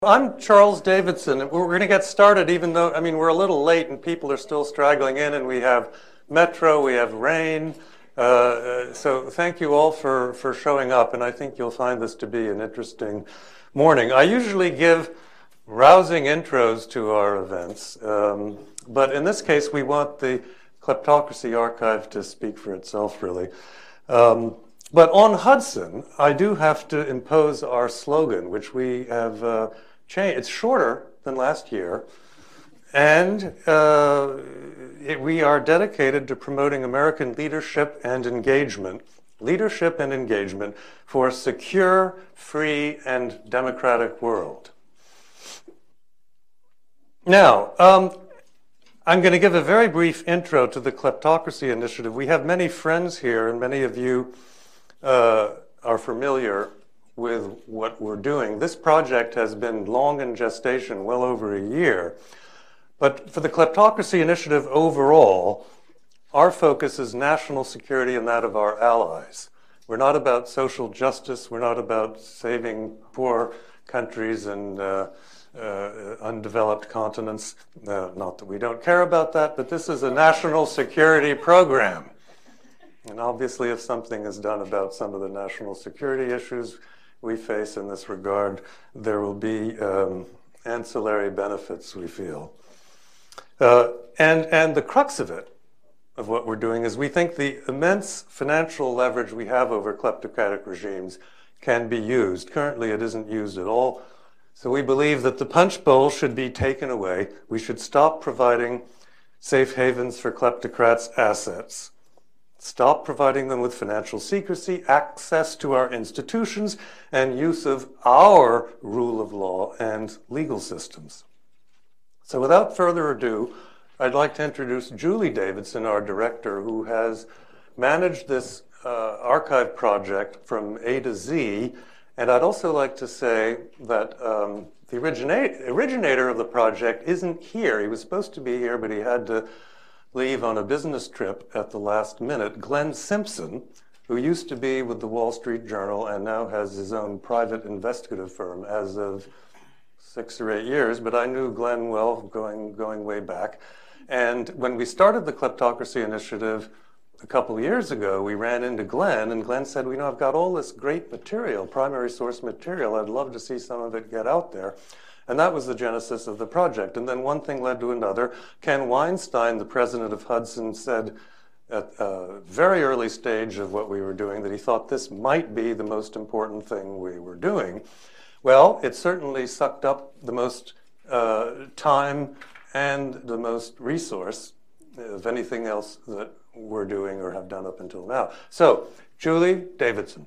I'm Charles Davidson, and we're going to get started even though, we're a little late and people are still straggling in, and we have Metro, we have rain. So thank you all for showing up, and I think you'll find this to be an interesting morning. I usually give rousing intros to our events, but in this case we want the Kleptocracy Archive to speak for itself, really. But on Hudson, I do have to impose our slogan, which we have changed. It's shorter than last year, and we are dedicated to promoting American leadership and engagement for a secure, free, and democratic world. Now, I'm going to give a very brief intro to the Kleptocracy Initiative. We have many friends here, and many of you are familiar with what we're doing. This project has been long in gestation, well over a year. But for the Kleptocracy Initiative overall, our focus is national security and that of our allies. We're not about social justice. We're not about saving poor countries and undeveloped continents. Not that we don't care about that, but this is a national security program. And obviously, if something is done about some of the national security issues we face in this regard, there will be ancillary benefits, we feel. And the crux of it, of what we're doing, is we think the immense financial leverage we have over kleptocratic regimes can be used. Currently, it isn't used at all. So we believe that the punch bowl should be taken away. We should stop providing safe havens for kleptocrats' assets. Stop providing them with financial secrecy, access to our institutions, and use of our rule of law and legal systems. So without further ado, I'd like to introduce Julie Davidson, our director, who has managed this archive project from A to Z. And I'd also like to say that the originator of the project isn't here. He was supposed to be here, but he had to leave on a business trip at the last minute. Glenn Simpson, who used to be with the Wall Street Journal and now has his own private investigative firm as of 6 or 8 years, but I knew Glenn well going way back. And when we started the Kleptocracy Initiative a couple of years ago, we ran into Glenn, and Glenn said, I've got all this great material, primary source material. I'd love to see some of it get out there. And that was the genesis of the project. And then one thing led to another. Ken Weinstein, the president of Hudson, said at a very early stage of what we were doing that he thought this might be the most important thing we were doing. Well, it certainly sucked up the most time and the most resource of anything else that we're doing or have done up until now. So, Julie Davidson.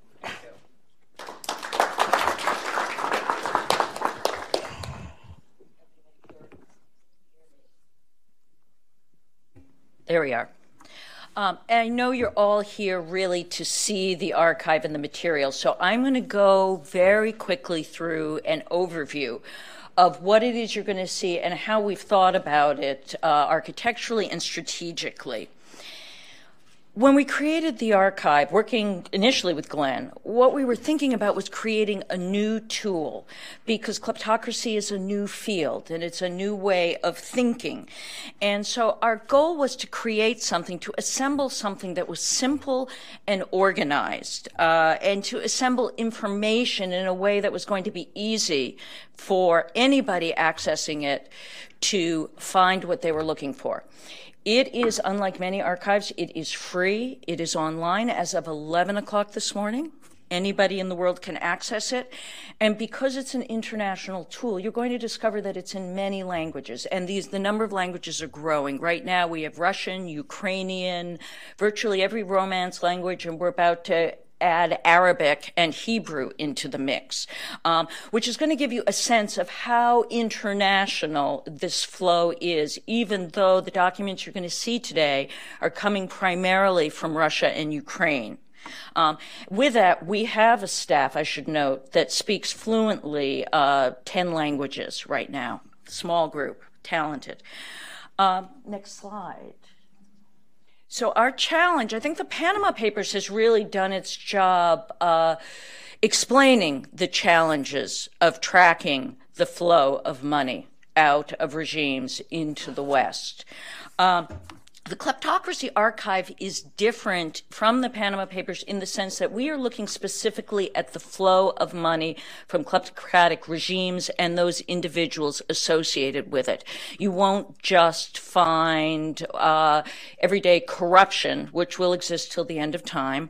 There we are. And I know you're all here really to see the archive and the materials, so I'm going to go very quickly through an overview of what it is you're going to see and how we've thought about it architecturally and strategically. When we created the archive, working initially with Glenn, what we were thinking about was creating a new tool, because kleptocracy is a new field and it's a new way of thinking. And so our goal was to create something, to assemble something that was simple and organized, and to assemble information in a way that was going to be easy for anybody accessing it to find what they were looking for. It is, unlike many archives, it is free. It is online as of 11 o'clock this morning. Anybody in the world can access it. And because it's an international tool, you're going to discover that it's in many languages. And the number of languages are growing. Right now we have Russian, Ukrainian, virtually every Romance language, and we're about to add Arabic and Hebrew into the mix, which is going to give you a sense of how international this flow is, even though the documents you're going to see today are coming primarily from Russia and Ukraine. With that, we have a staff, I should note, that speaks fluently 10 languages right now. Small group, talented. Next slide. So our challenge, I think the Panama Papers has really done its job explaining the challenges of tracking the flow of money out of regimes into the West. The Kleptocracy Archive is different from the Panama Papers in the sense that we are looking specifically at the flow of money from kleptocratic regimes and those individuals associated with it. You won't just find everyday corruption, which will exist till the end of time.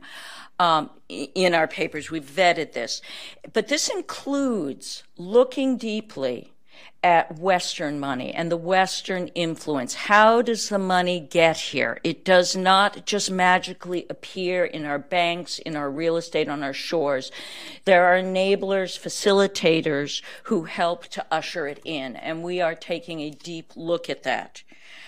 In our papers, we've vetted this. But this includes looking deeply at Western money and the Western influence. How does the money get here? It does not just magically appear in our banks, in our real estate, on our shores. There are enablers, facilitators who help to usher it in, and we are taking a deep look at that.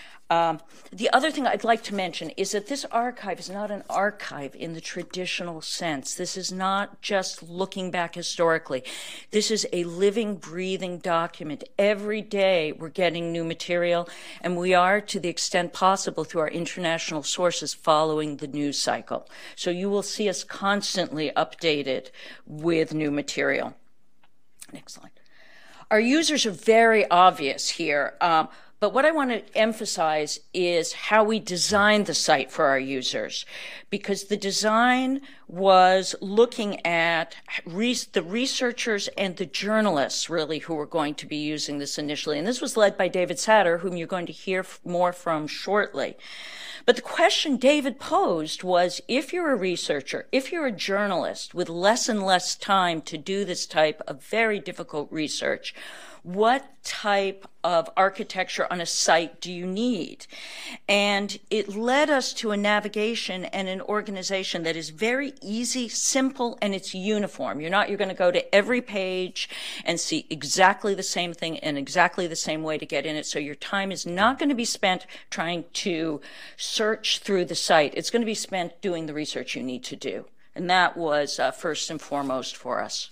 The other thing I'd like to mention is that this archive is not an archive in the traditional sense. This is not just looking back historically. This is a living, breathing document. Every day we're getting new material, and we are, to the extent possible, through our international sources, following the news cycle. So you will see us constantly updated with new material. Next slide. Our users are very obvious here. But what I want to emphasize is how we designed the site for our users, because the design was looking at the researchers and the journalists, really, who were going to be using this initially. And this was led by David Satter, whom you're going to hear more from shortly. But the question David posed was, if you're a researcher, if you're a journalist with less and less time to do this type of very difficult research, what type of architecture on a site do you need? And it led us to a navigation and an organization that is very easy, simple, and it's uniform. You're going to go to every page and see exactly the same thing and exactly the same way to get in it. So your time is not going to be spent trying to search through the site. It's going to be spent doing the research you need to do. And that was first and foremost for us.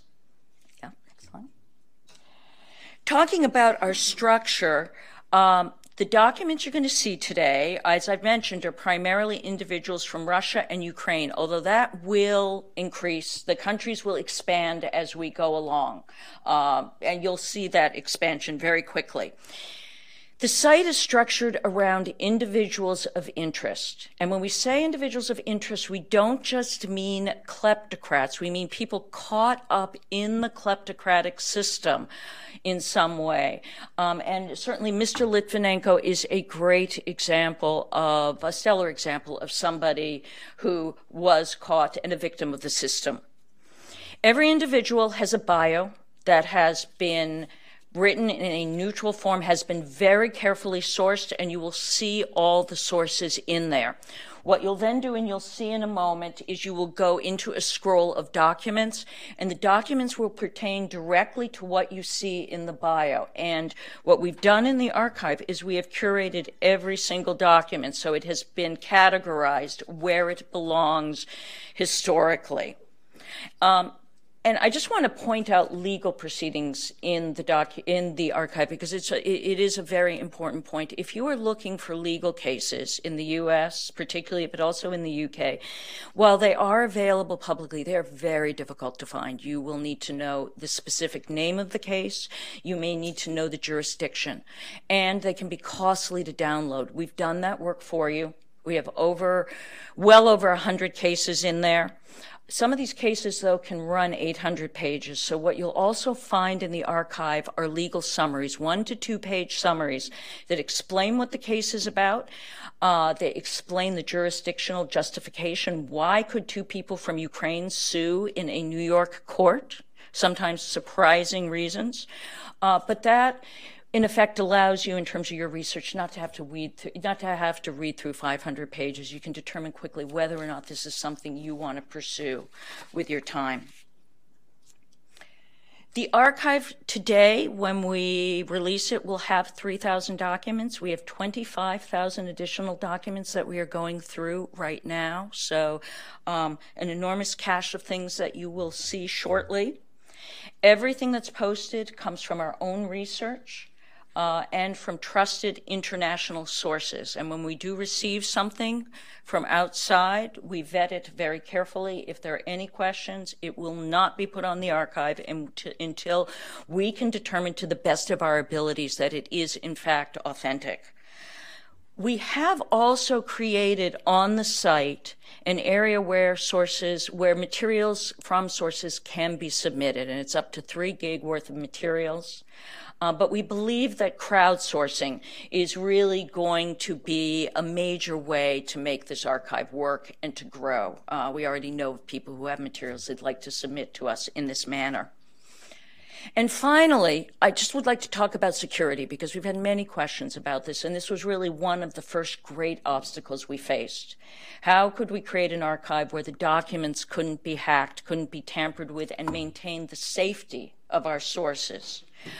Talking about our structure, the documents you're going to see today, as I've mentioned, are primarily individuals from Russia and Ukraine, although that will increase. The countries will expand as we go along, and you'll see that expansion very quickly. The site is structured around individuals of interest. And when we say individuals of interest, we don't just mean kleptocrats. We mean people caught up in the kleptocratic system in some way. And certainly Mr. Litvinenko is a great example of, a stellar example of somebody who was caught and a victim of the system. Every individual has a bio that has been written in a neutral form, has been very carefully sourced, and you will see all the sources in there. What you'll then do, and you'll see in a moment, is you will go into a scroll of documents, and the documents will pertain directly to what you see in the bio. And what we've done in the archive is we have curated every single document, so it has been categorized where it belongs historically. And I just want to point out legal proceedings in the archive, because it is a very important point. If you are looking for legal cases in the U.S., particularly, but also in the U.K., while they are available publicly, they are very difficult to find. You will need to know the specific name of the case. You may need to know the jurisdiction, and they can be costly to download. We've done that work for you. We have well over 100 cases in there. Some of these cases, though, can run 800 pages. So what you'll also find in the archive are legal summaries, 1 to 2 page summaries that explain what the case is about. They explain the jurisdictional justification. Why could 2 people from Ukraine sue in a New York court? Sometimes surprising reasons. But that, in effect, allows you, in terms of your research, not to have to read through 500 pages. You can determine quickly whether or not this is something you want to pursue with your time. The archive today, when we release it, will have 3,000 documents. We have 25,000 additional documents that we are going through right now. So an enormous cache of things that you will see shortly. Everything that's posted comes from our own research. and from trusted international sources. And when we do receive something from outside, we vet it very carefully. If there are any questions, it will not be put on the archive until we can determine to the best of our abilities that it is in fact authentic. We have also created on the site an area where materials from sources can be submitted, and it's up to 3 gig worth of materials. But we believe that crowdsourcing is really going to be a major way to make this archive work and to grow. We already know of people who have materials they'd like to submit to us in this manner. And finally, I just would like to talk about security, because we've had many questions about this, and this was really one of the first great obstacles we faced. How could we create an archive where the documents couldn't be hacked, couldn't be tampered with, and maintain the safety of our sources?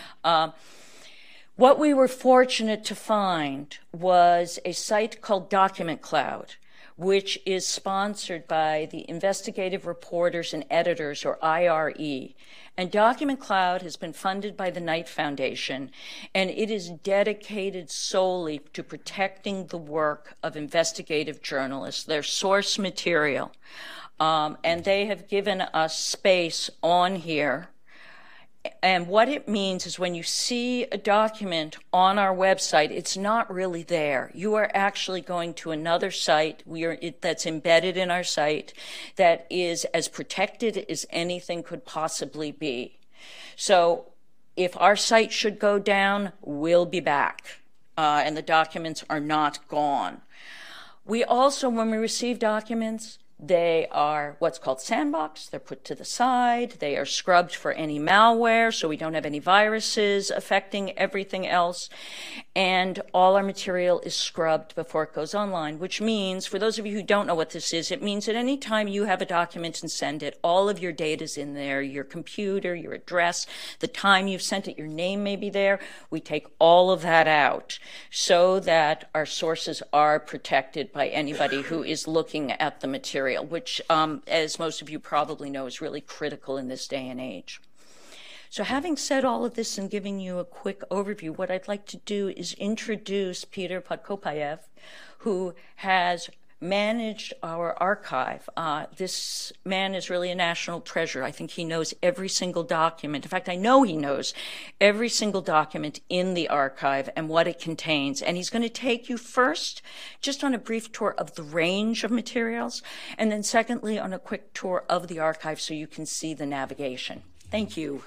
What we were fortunate to find was a site called Document Cloud, which is sponsored by the Investigative Reporters and Editors, or IRE. And Document Cloud has been funded by the Knight Foundation, and it is dedicated solely to protecting the work of investigative journalists, their source material. And they have given us space on here. And what it means is when you see a document on our website, it's not really there. You are actually going to another site that's embedded in our site that is as protected as anything could possibly be. So if our site should go down, we'll be back, and the documents are not gone. We also, when we receive documents, they are what's called sandboxed. They're put to the side. They are scrubbed for any malware, so we don't have any viruses affecting everything else. And all our material is scrubbed before it goes online, which means, for those of you who don't know what this is, it means that any time you have a document and send it, all of your data's in there, your computer, your address, the time you've sent it, your name may be there. We take all of that out so that our sources are protected by anybody who is looking at the material, which, as most of you probably know, is really critical in this day and age. So having said all of this and giving you a quick overview, what I'd like to do is introduce Peter Podkopayev, who has managed our archive. This man is really a national treasure. I think he knows every single document. In fact, I know he knows every single document in the archive and what it contains. And he's going to take you first just on a brief tour of the range of materials, and then secondly on a quick tour of the archive so you can see the navigation. Thank you.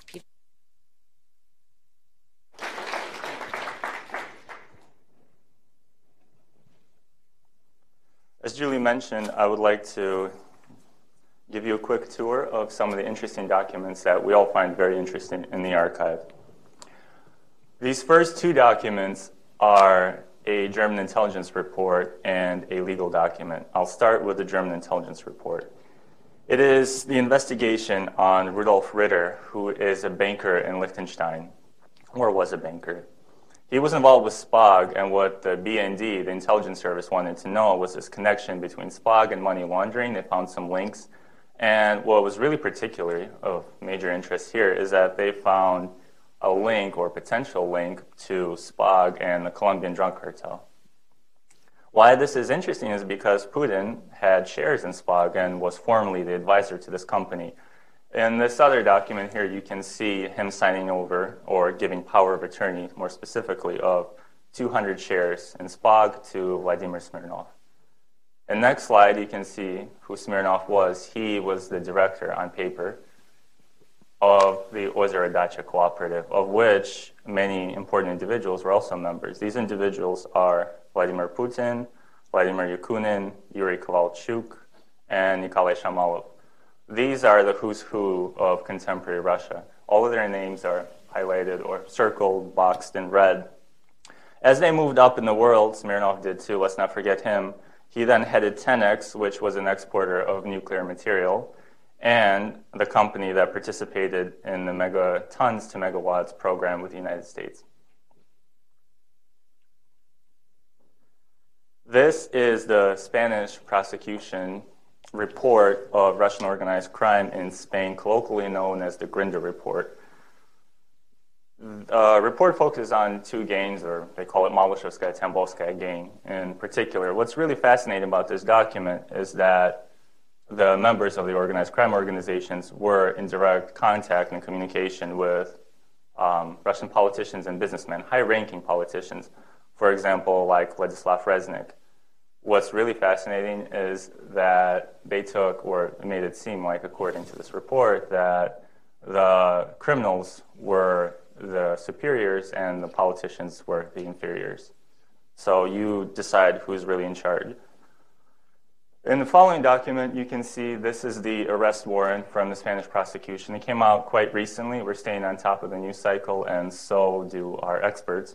As Julie mentioned, I would like to give you a quick tour of some of the interesting documents that we all find very interesting in the archive. These first 2 documents are a German intelligence report and a legal document. I'll start with the German intelligence report. It is the investigation on Rudolf Ritter, who is a banker in Liechtenstein, or was a banker. He was involved with SPOG, and what the BND, the intelligence service, wanted to know was this connection between SPOG and money laundering. They found some links. And what was really particularly of major interest here is that they found a link or potential link to SPOG and the Colombian drug cartel. Why this is interesting is because Putin had shares in SPOG and was formerly the advisor to this company. In this other document here, you can see him signing over or giving power of attorney, more specifically, of 200 shares in SPOG to Vladimir Smirnov. In the next slide, you can see who Smirnov was. He was the director on paper of the Ozero Dacha Cooperative, of which many important individuals were also members. These individuals are Vladimir Putin, Vladimir Yakunin, Yuri Kovalchuk, and Nikolai Shamalov. These are the who's who of contemporary Russia. All of their names are highlighted or circled, boxed in red. As they moved up in the world, Smirnov did too, let's not forget him. He then headed Tenex, which was an exporter of nuclear material, and the company that participated in the megatons to megawatts program with the United States. This is the Spanish prosecution report of Russian organized crime in Spain, colloquially known as the Grinder Report. The report focuses on two gangs, or they call it Maloshevskaya, Tambovskaya gang in particular. What's really fascinating about this document is that the members of the organized crime organizations were in direct contact and communication with Russian politicians and businessmen, high-ranking politicians, for example, like Vladislav Reznik. What's really fascinating is that they took, or made it seem like, according to this report, that the criminals were the superiors and the politicians were the inferiors. So you decide who's really in charge. In the following document, you can see this is the arrest warrant from the Spanish prosecution. It came out quite recently. We're staying on top of the news cycle, and so do our experts.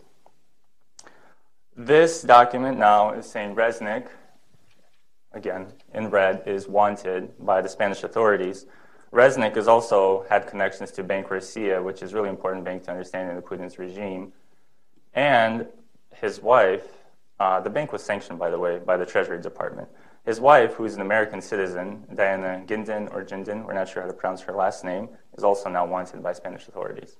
This document now is saying Reznik, again, in red, is wanted by the Spanish authorities. Reznik has also had connections to Bank Rossiya, which is a really important bank to understanding the Putin's regime. And his wife, the bank was sanctioned, by the way, by the Treasury Department. His wife, who's an American citizen, Diana Gindin, or Jindin, we're not sure how to pronounce her last name, is also now wanted by Spanish authorities.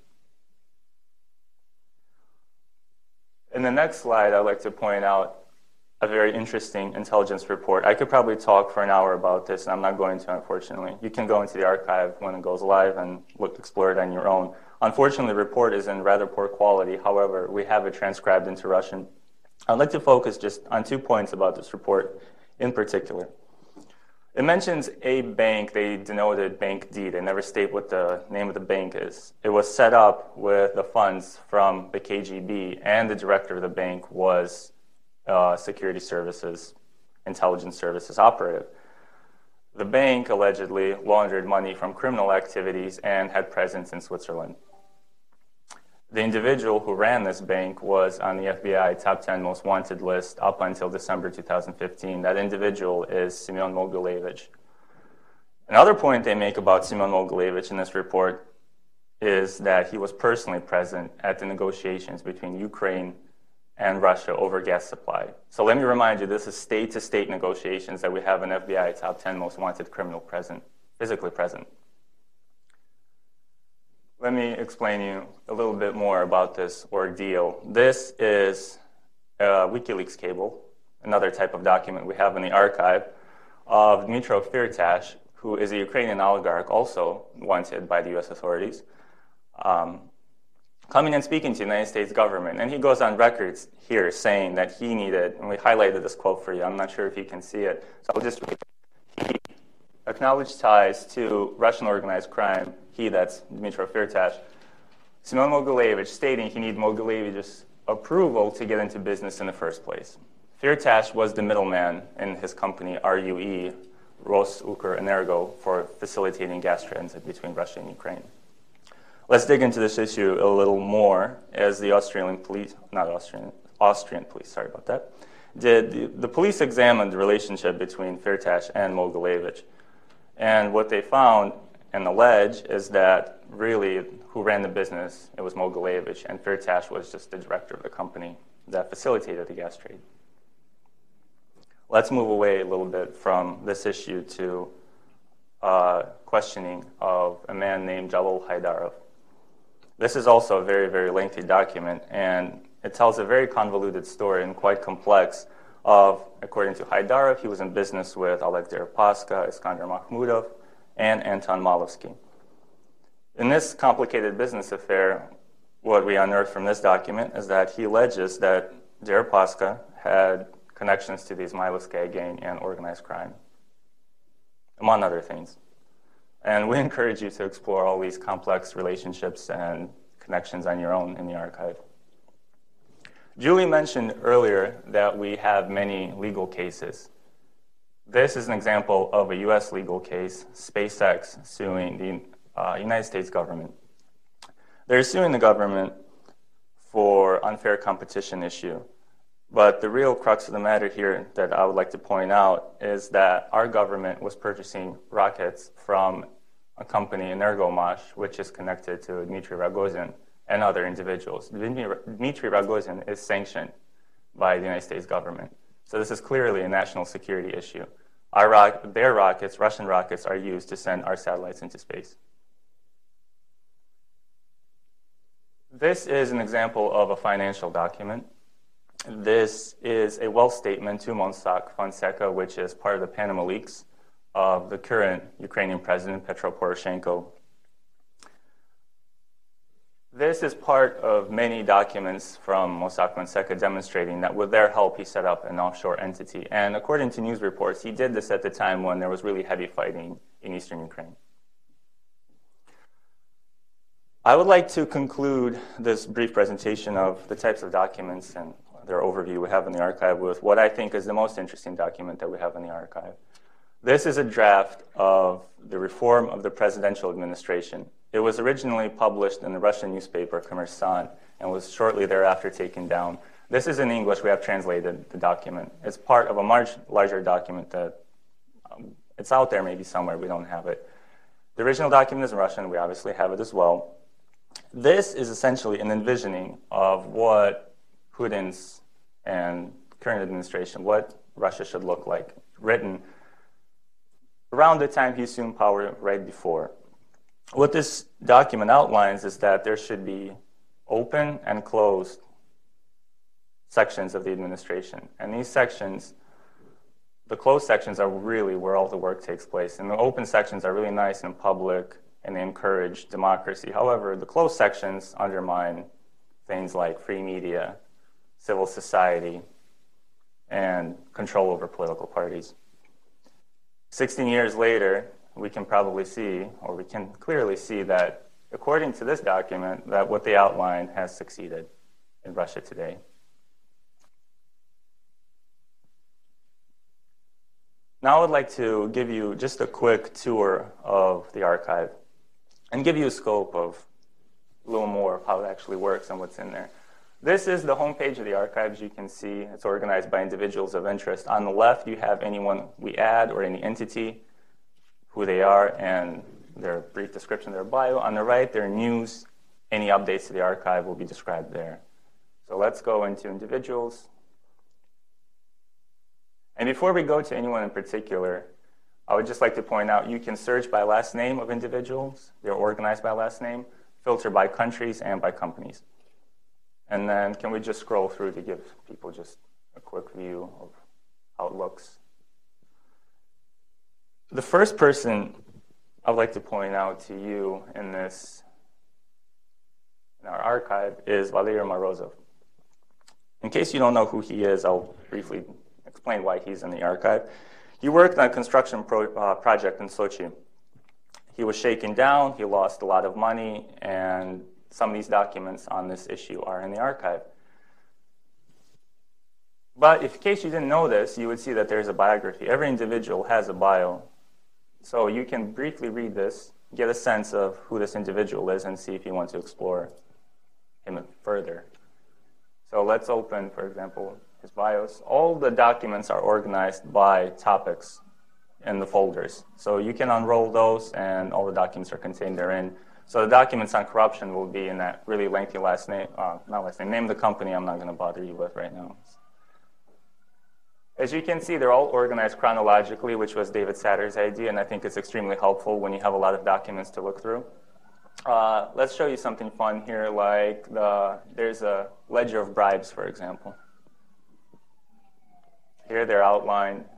In the next slide, I'd like to point out a very interesting intelligence report. I could probably talk for an hour about this, and I'm not going to, unfortunately. You can go into the archive when it goes live and explore it on your own. Unfortunately, the report is in rather poor quality. However, we have it transcribed into Russian. I'd like to focus just on 2 points about this report in particular. It mentions a bank. They denoted Bank D. They never state what the name of the bank is. It was set up with the funds from the KGB, and the director of the bank was security services, intelligence services operative. The bank allegedly laundered money from criminal activities and had presence in Switzerland. The individual who ran this bank was on the FBI top 10 most wanted list up until December 2015. That individual is Semyon Mogilevich. Another point they make about Semyon Mogilevich in this report is that he was personally present at the negotiations between Ukraine and Russia over gas supply. So let me remind you, this is state-to-state negotiations that we have an FBI top 10 most wanted criminal present, physically present. Let me explain you a little bit more about this ordeal. This is a WikiLeaks cable, another type of document we have in the archive, of Dmytro Firtash, who is a Ukrainian oligarch also wanted by the U.S. authorities, coming and speaking to the United States government. And he goes on record here saying that he needed, and we highlighted this quote for you, I'm not sure if you can see it, so I'll just read it. He acknowledged ties to Russian organized crime, that's Dmytro Firtash, Semyon Mogilevich, stating he needed Mogilevich's approval to get into business in the first place. Firtash was the middleman in his company, RUE, Rosukrenergo, for facilitating gas transit between Russia and Ukraine. Let's dig into this issue a little more as the Austrian police, sorry about that, the police examined the relationship between Firtash and Mogilevich. And what they found and allege is that really who ran the business, it was Mogilevich, and Firtash was just the director of the company that facilitated the gas trade. Let's move away a little bit from this issue to questioning of a man named Jalol Haydarov. This is also a very, very lengthy document, and it tells a very convoluted story and quite complex of, according to Haydarov, he was in business with Oleg Deripaska, Iskander Makhmudov, and Anton Malovsky. In this complicated business affair, what we unearthed from this document is that he alleges that Deripaska had connections to the Izmailovskaya gang and organized crime, among other things. And we encourage you to explore all these complex relationships and connections on your own in the archive. Julie mentioned earlier that we have many legal cases. This is an example of a U.S. legal case, SpaceX suing the United States government. They're suing the government for unfair competition issue. But the real crux of the matter here that I would like to point out is that our government was purchasing rockets from a company, Energomash, which is connected to Dmitry Rogozin and other individuals. Dmitry Rogozin is sanctioned by the United States government. So this is clearly a national security issue. Their rockets, Russian rockets, are used to send our satellites into space. This is an example of a financial document. This is a wealth statement to Mossack Fonseca, which is part of the Panama leaks of the current Ukrainian president, Petro Poroshenko. This is part of many documents from Mossack Fonseca demonstrating that with their help, he set up an offshore entity. And according to news reports, he did this at the time when there was really heavy fighting in eastern Ukraine. I would like to conclude this brief presentation of the types of documents and their overview we have in the archive with what I think is the most interesting document that we have in the archive. This is a draft of the reform of the presidential administration. It was originally published in the Russian newspaper Kommersant and was shortly thereafter taken down. This is in English. We have translated the document. It's part of a much larger document that it's out there maybe somewhere. We don't have it. The original document is in Russian. We obviously have it as well. This is essentially an envisioning of what Putin's and current administration, what Russia should look like, written around the time he assumed power right before. What this document outlines is that there should be open and closed sections of the administration. And these sections, the closed sections are really where all the work takes place. And the open sections are really nice and public, and they encourage democracy. However, the closed sections undermine things like free media, civil society, and control over political parties. 16 years later, we can probably see, or we can clearly see that, according to this document, that what they outline has succeeded in Russia today. Now I would like to give you just a quick tour of the archive and give you a scope of a little more of how it actually works and what's in there. This is the homepage of the archive. As you can see, it's organized by individuals of interest. On the left, you have anyone we add or any entity, who they are, and their brief description, their bio. On the right, their news. Any updates to the archive will be described there. So let's go into individuals. And before we go to anyone in particular, I would just like to point out you can search by last name of individuals. They're organized by last name, filter by countries and by companies. And then can we just scroll through to give people just a quick view of how it looks? The first person I would like to point out to you in our archive is Valery Morozov. In case you don't know who he is, I'll briefly explain why he's in the archive. He worked on a construction project in Sochi. He was shaken down, he lost a lot of money, and some of these documents on this issue are in the archive. But in case you didn't know this, you would see that there's a biography. Every individual has a bio. So you can briefly read this, get a sense of who this individual is, and see if you want to explore him further. So let's open, for example, his bios. All the documents are organized by topics in the folders. So you can unroll those, and all the documents are contained therein. So the documents on corruption will be in that really lengthy name of the company I'm not going to bother you with right now. As you can see, they're all organized chronologically, which was David Satter's idea, and I think it's extremely helpful when you have a lot of documents to look through. Let's show you something fun here, like there's a ledger of bribes, for example. Here they're outlined.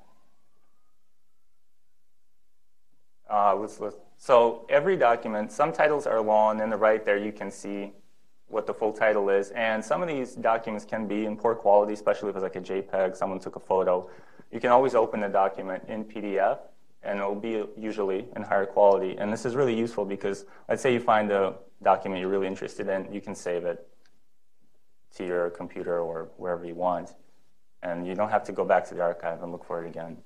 So every document, some titles are long, and the right there you can see what the full title is. And some of these documents can be in poor quality, especially if it's like a JPEG, someone took a photo. You can always open the document in PDF, and it'll be usually in higher quality. And this is really useful because let's say you find a document you're really interested in, you can save it to your computer or wherever you want. And you don't have to go back to the archive and look for it again.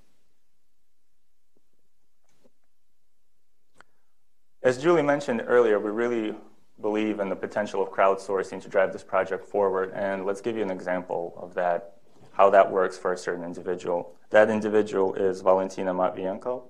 As Julie mentioned earlier, we really believe in the potential of crowdsourcing to drive this project forward. And let's give you an example of that, how that works for a certain individual. That individual is Valentina Matvienko.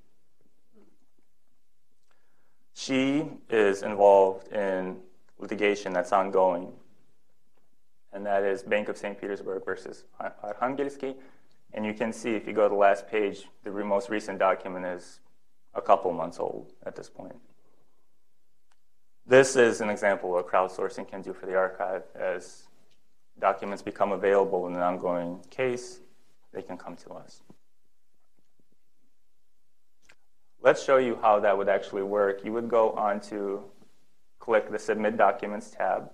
She is involved in litigation that's ongoing, and that is Bank of St. Petersburg versus Arkhangelsky. And you can see, if you go to the last page, the most recent document is a couple months old at this point. This is an example of what crowdsourcing can do for the archive. As documents become available in an ongoing case, they can come to us. Let's show you how that would actually work. You would go on to click the Submit Documents tab.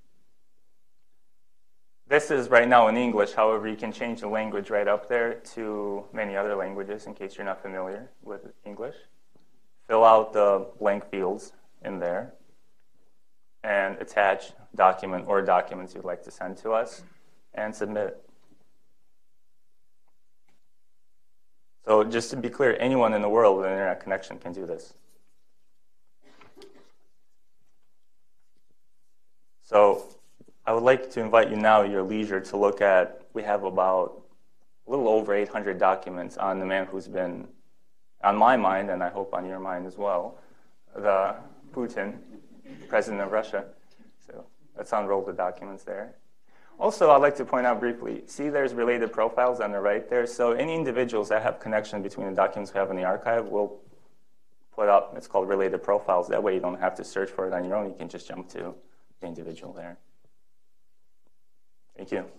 This is right now in English. However, you can change the language right up there to many other languages in case you're not familiar with English. Fill out the blank fields in there and attach document or documents you'd like to send to us and submit it. So just to be clear, anyone in the world with an internet connection can do this. So I would like to invite you now at your leisure to look at, we have about a little over 800 documents on the man who's been on my mind, and I hope on your mind as well, the Putin, President of Russia. So let's unroll the documents there. Also, I'd like to point out briefly, see there's related profiles on the right there. So any individuals that have connection between the documents we have in the archive will put up, it's called related profiles. That way you don't have to search for it on your own. You can just jump to the individual there. Thank you.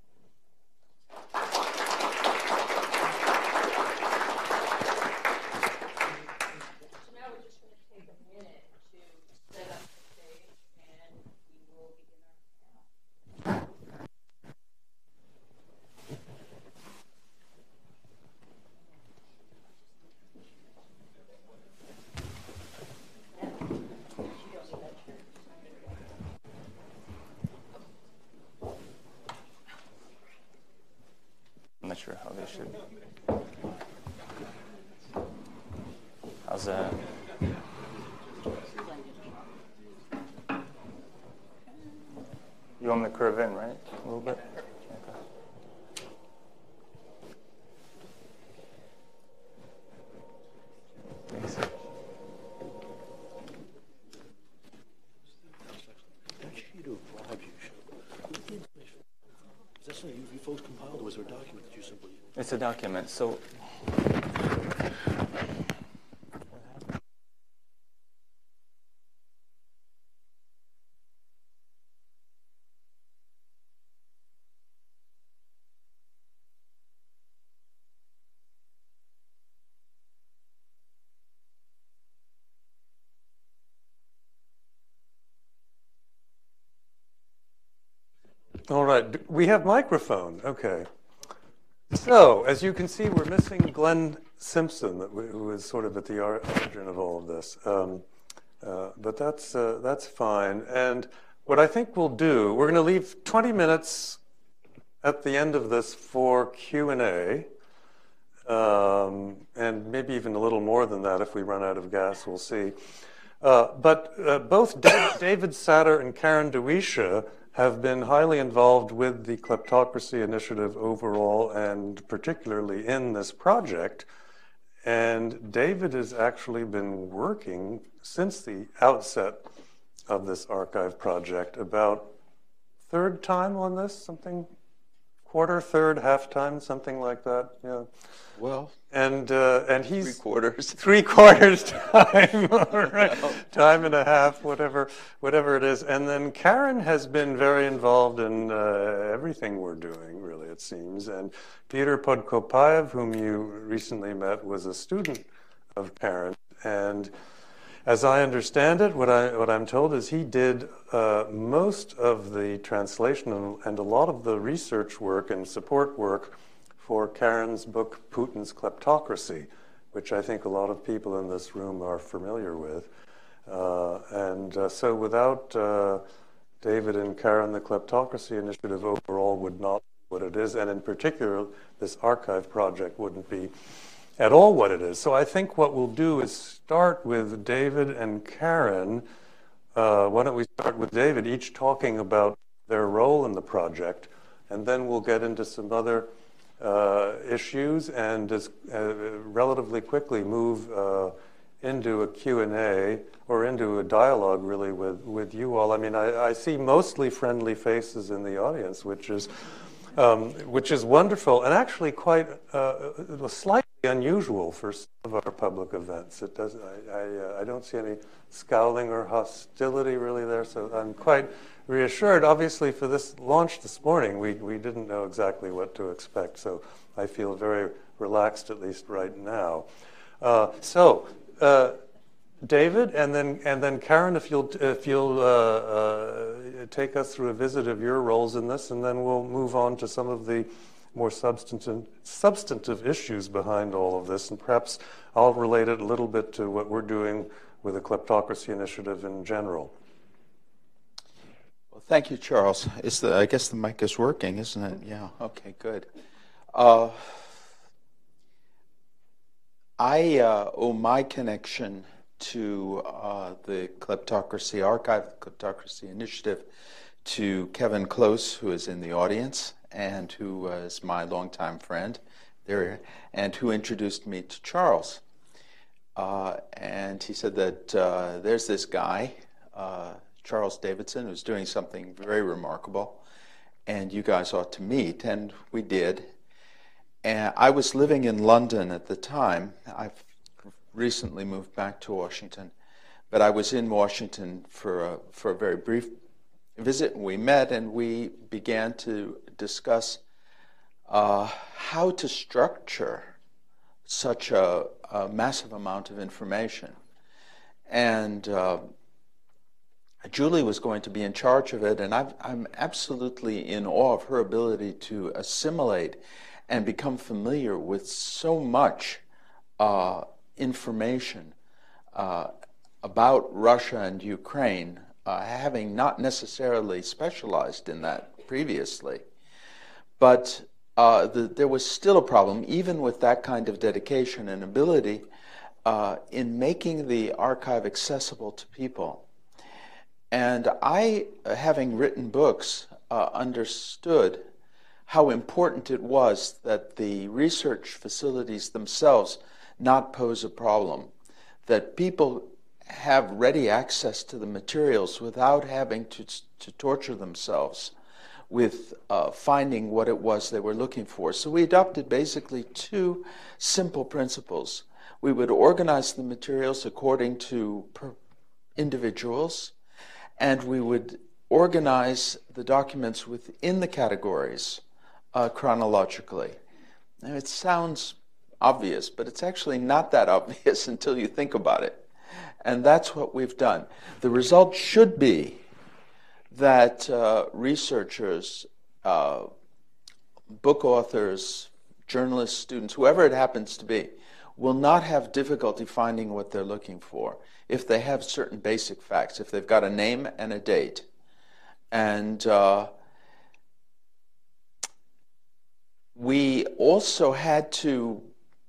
I'm not sure how they should. How's that? You want me to curve in, right? A little bit? Okay. Thanks. That sheet of bribes you showed, is that something you folks compiled, or was there a document that you simply... It's a document, so... All right, we have microphone. Okay. So, as you can see, we're missing Glenn Simpson, who is sort of at the origin of all of this. But that's fine. And what I think we'll do, we're going to leave 20 minutes at the end of this for Q&A, and maybe even a little more than that if we run out of gas, we'll see. But both David Satter and Karen DeWeesha have been highly involved with the Kleptocracy Initiative overall, and particularly in this project. And David has actually been working since the outset of this archive project, about third time on this, something, quarter, third, half time, something like that. Yeah. Well, and he's 3/4. 3/4 time, right? Time and a half, whatever it is. And then Karen has been very involved in everything we're doing, really, it seems. And Peter Podkopayev, whom you recently met, was a student of Karen. And as I understand it, what I'm told is he did most of the translation and a lot of the research work and support work for Karen's book, Putin's Kleptocracy, which I think a lot of people in this room are familiar with. So without David and Karen, the Kleptocracy Initiative overall would not be what it is, and in particular, this archive project wouldn't be at all what it is. So I think what we'll do is start with David and Karen. Why don't we start with David, each talking about their role in the project, and then we'll get into some other issues and just relatively quickly move into a Q&A or into a dialogue really with you all. I mean, I see mostly friendly faces in the audience, which is wonderful, and actually quite slightly unusual for some of our public events. It doesn't. I don't see any scowling or hostility really there. So I'm quite reassured. Obviously, for this launch this morning, we didn't know exactly what to expect. So I feel very relaxed, at least right now. David, and then Karen, if you'll take us through a visit of your roles in this, and then we'll move on to some of the more substantive issues behind all of this, and perhaps I'll relate it a little bit to what we're doing with the Kleptocracy Initiative in general. Well, thank you, Charles. I guess the mic is working, isn't it? Yeah. Okay. Good. I owe my connection to the Kleptocracy Archive, the Kleptocracy Initiative, to Kevin Close, who is in the audience, and who is my longtime friend there, and who introduced me to Charles. And he said that there's this guy, Charles Davidson, who's doing something very remarkable, and you guys ought to meet, and we did. And I was living in London at the time. I've recently moved back to Washington, but I was in Washington for a very brief visit. We met and we began to discuss how to structure such a massive amount of information. And Julie was going to be in charge of it, and I'm absolutely in awe of her ability to assimilate and become familiar with so much information about Russia and Ukraine, having not necessarily specialized in that previously. But there was still a problem, even with that kind of dedication and ability, in making the archive accessible to people. And I, having written books, understood how important it was that the research facilities themselves not pose a problem, that people have ready access to the materials without having to torture themselves with finding what it was they were looking for. So we adopted basically two simple principles. We would organize the materials according to individuals, and we would organize the documents within the categories chronologically. Now, it sounds obvious, but it's actually not that obvious until you think about it. And that's what we've done. The result should be that researchers, book authors, journalists, students, whoever it happens to be, will not have difficulty finding what they're looking for if they have certain basic facts, if they've got a name and a date. And we also had to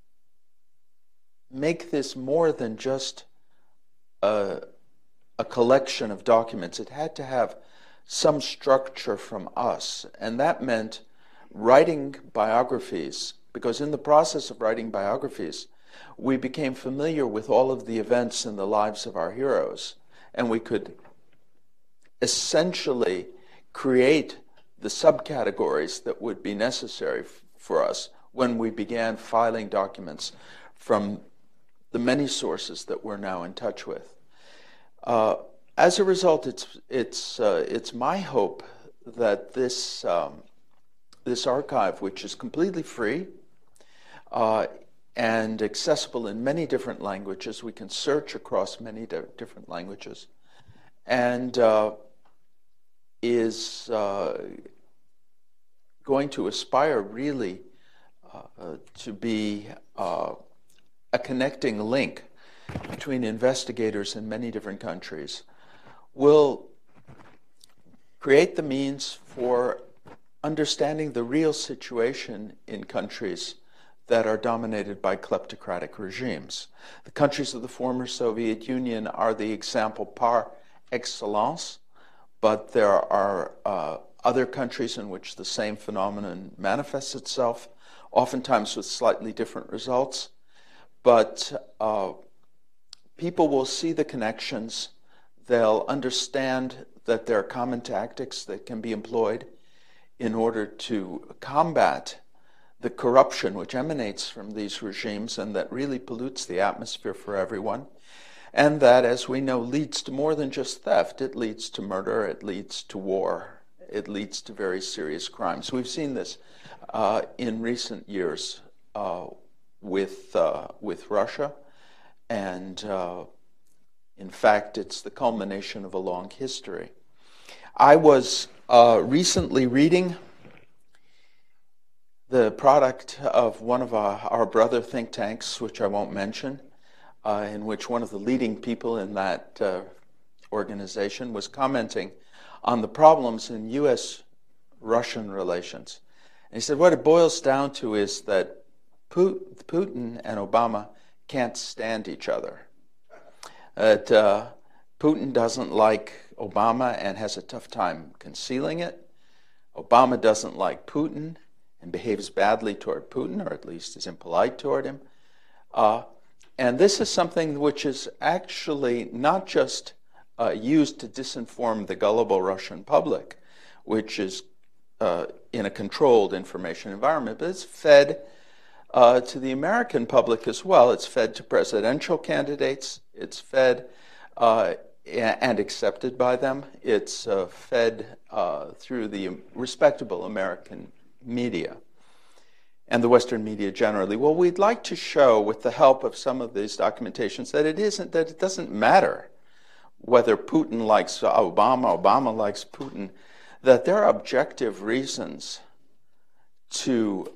make this more than just a collection of documents. It had to have some structure from us, and that meant writing biographies, because in the process of writing biographies, we became familiar with all of the events in the lives of our heroes, and we could essentially create the subcategories that would be necessary for us when we began filing documents from the many sources that we're now in touch with. As a result, it's my hope that this archive, which is completely free and accessible in many different languages, we can search across many different languages, and is going to aspire really to be a connecting link between investigators in many different countries, will create the means for understanding the real situation in countries that are dominated by kleptocratic regimes. The countries of the former Soviet Union are the example par excellence, but there are other countries in which the same phenomenon manifests itself, oftentimes with slightly different results. But people will see the connections. They'll understand that there are common tactics that can be employed in order to combat the corruption which emanates from these regimes and that really pollutes the atmosphere for everyone. And that, as we know, leads to more than just theft. It leads to murder, it leads to war, it leads to very serious crimes. We've seen this in recent years with Russia, and in fact, it's the culmination of a long history. I was recently reading the product of one of our brother think tanks, which I won't mention, in which one of the leading people in that organization was commenting on the problems in U.S.-Russian relations. And he said what it boils down to is that Putin and Obama can't stand each other. That Putin doesn't like Obama and has a tough time concealing it. Obama doesn't like Putin and behaves badly toward Putin, or at least is impolite toward him. And this is something which is actually not just used to disinform the gullible Russian public, which is in a controlled information environment, but it's fed to the American public as well. It's fed to presidential candidates. It's fed and accepted by them. It's fed through the respectable American media and the Western media generally. Well, we'd like to show, with the help of some of these documentations, that it doesn't matter whether Putin likes Obama, Obama likes Putin, that there are objective reasons to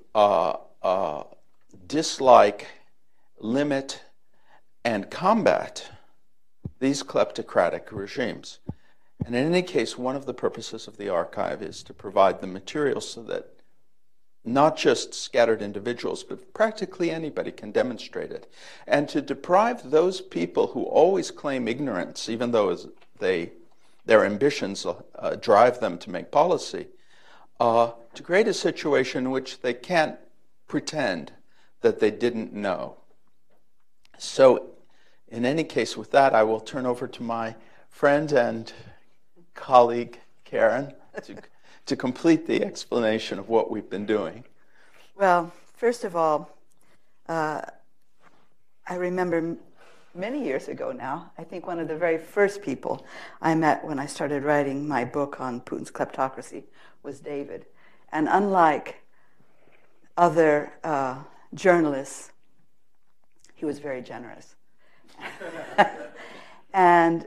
dislike, limit, and combat these kleptocratic regimes. And in any case, one of the purposes of the archive is to provide the materials so that not just scattered individuals, but practically anybody can demonstrate it. And to deprive those people who always claim ignorance, even though their ambitions drive them to make policy, to create a situation in which they can't pretend that they didn't know. So in any case, with that, I will turn over to my friend and colleague, Karen, to complete the explanation of what we've been doing. Well, first of all, I remember many years ago now, I think one of the very first people I met when I started writing my book on Putin's kleptocracy was David. And unlike other journalists, he was very generous. And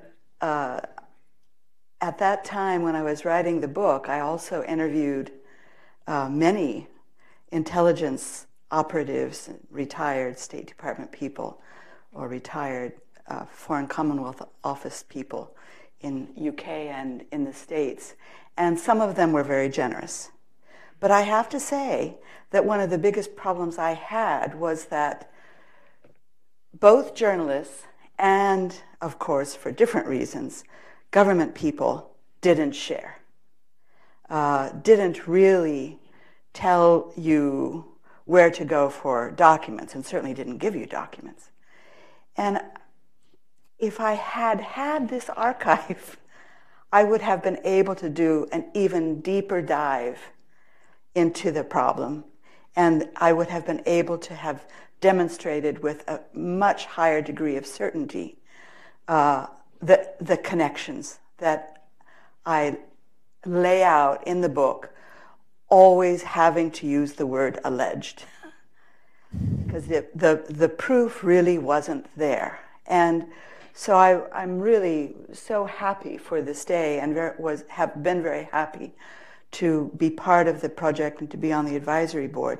at that time, when I was writing the book, I also interviewed many intelligence operatives, retired State Department people, or retired Foreign Commonwealth Office people in UK and in the States. And some of them were very generous. But I have to say that one of the biggest problems I had was that both journalists and, of course, for different reasons, government people didn't share, didn't really tell you where to go for documents, and certainly didn't give you documents. And if I had had this archive, I would have been able to do an even deeper dive into the problem, and I would have been able to have demonstrated with a much higher degree of certainty the connections that I lay out in the book, always having to use the word alleged, because the proof really wasn't there. And so I'm really so happy for this day, and have been very happy to be part of the project and to be on the advisory board.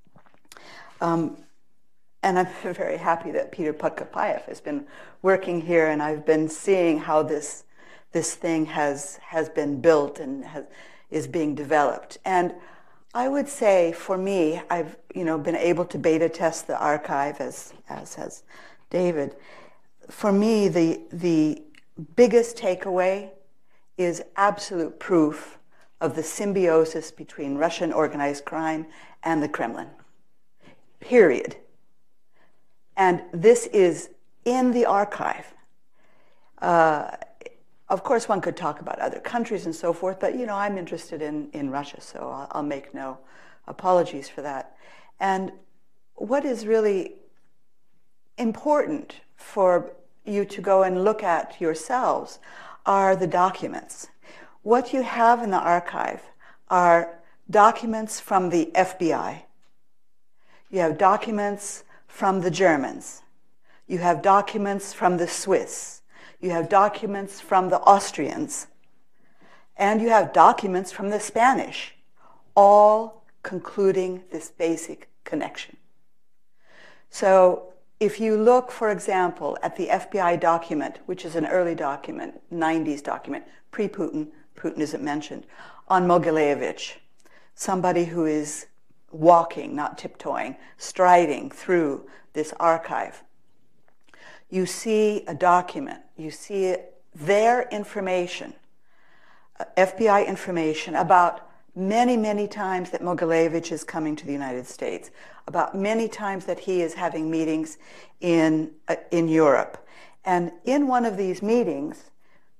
And I'm very happy that Peter Podkopiev has been working here, and I've been seeing how this thing has been built and is being developed. And I would say, for me, I've been able to beta test the archive as has David. For me, the biggest takeaway is absolute proof of the symbiosis between Russian organized crime and the Kremlin. Period. And this is in the archive. Of course, one could talk about other countries and so forth, but I'm interested in Russia, so I'll make no Apologies for that. And what is really important for you to go and look at yourselves are the documents. What you have in the archive are documents from the FBI. You have documents from the Germans. You have documents from the Swiss. You have documents from the Austrians. And you have documents from the Spanish, all concluding this basic connection. So if you look, for example, at the FBI document, which is an early document, 90s document, pre-Putin, Putin isn't mentioned, on Mogilevich, somebody who is walking, not tiptoeing, striding through this archive. You see a document, you see their information, FBI information about many, many times that Mogilevich is coming to the United States, about many times that he is having meetings in Europe. And in one of these meetings,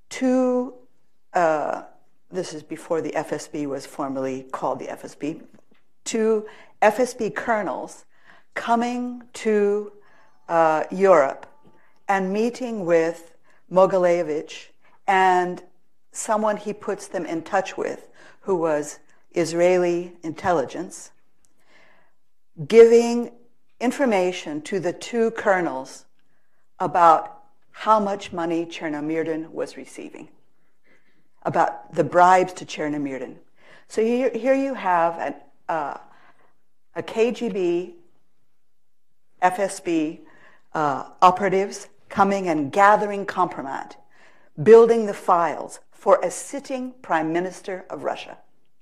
this is before the FSB was formally called the FSB, two FSB colonels coming to Europe and meeting with Mogilevich and someone he puts them in touch with who was Israeli intelligence, giving information to the two colonels about how much money Chernomyrdin was receiving, about the bribes to Chernomyrdin. So here you have a KGB, FSB operatives coming and gathering compromat, building the files for a sitting prime minister of Russia,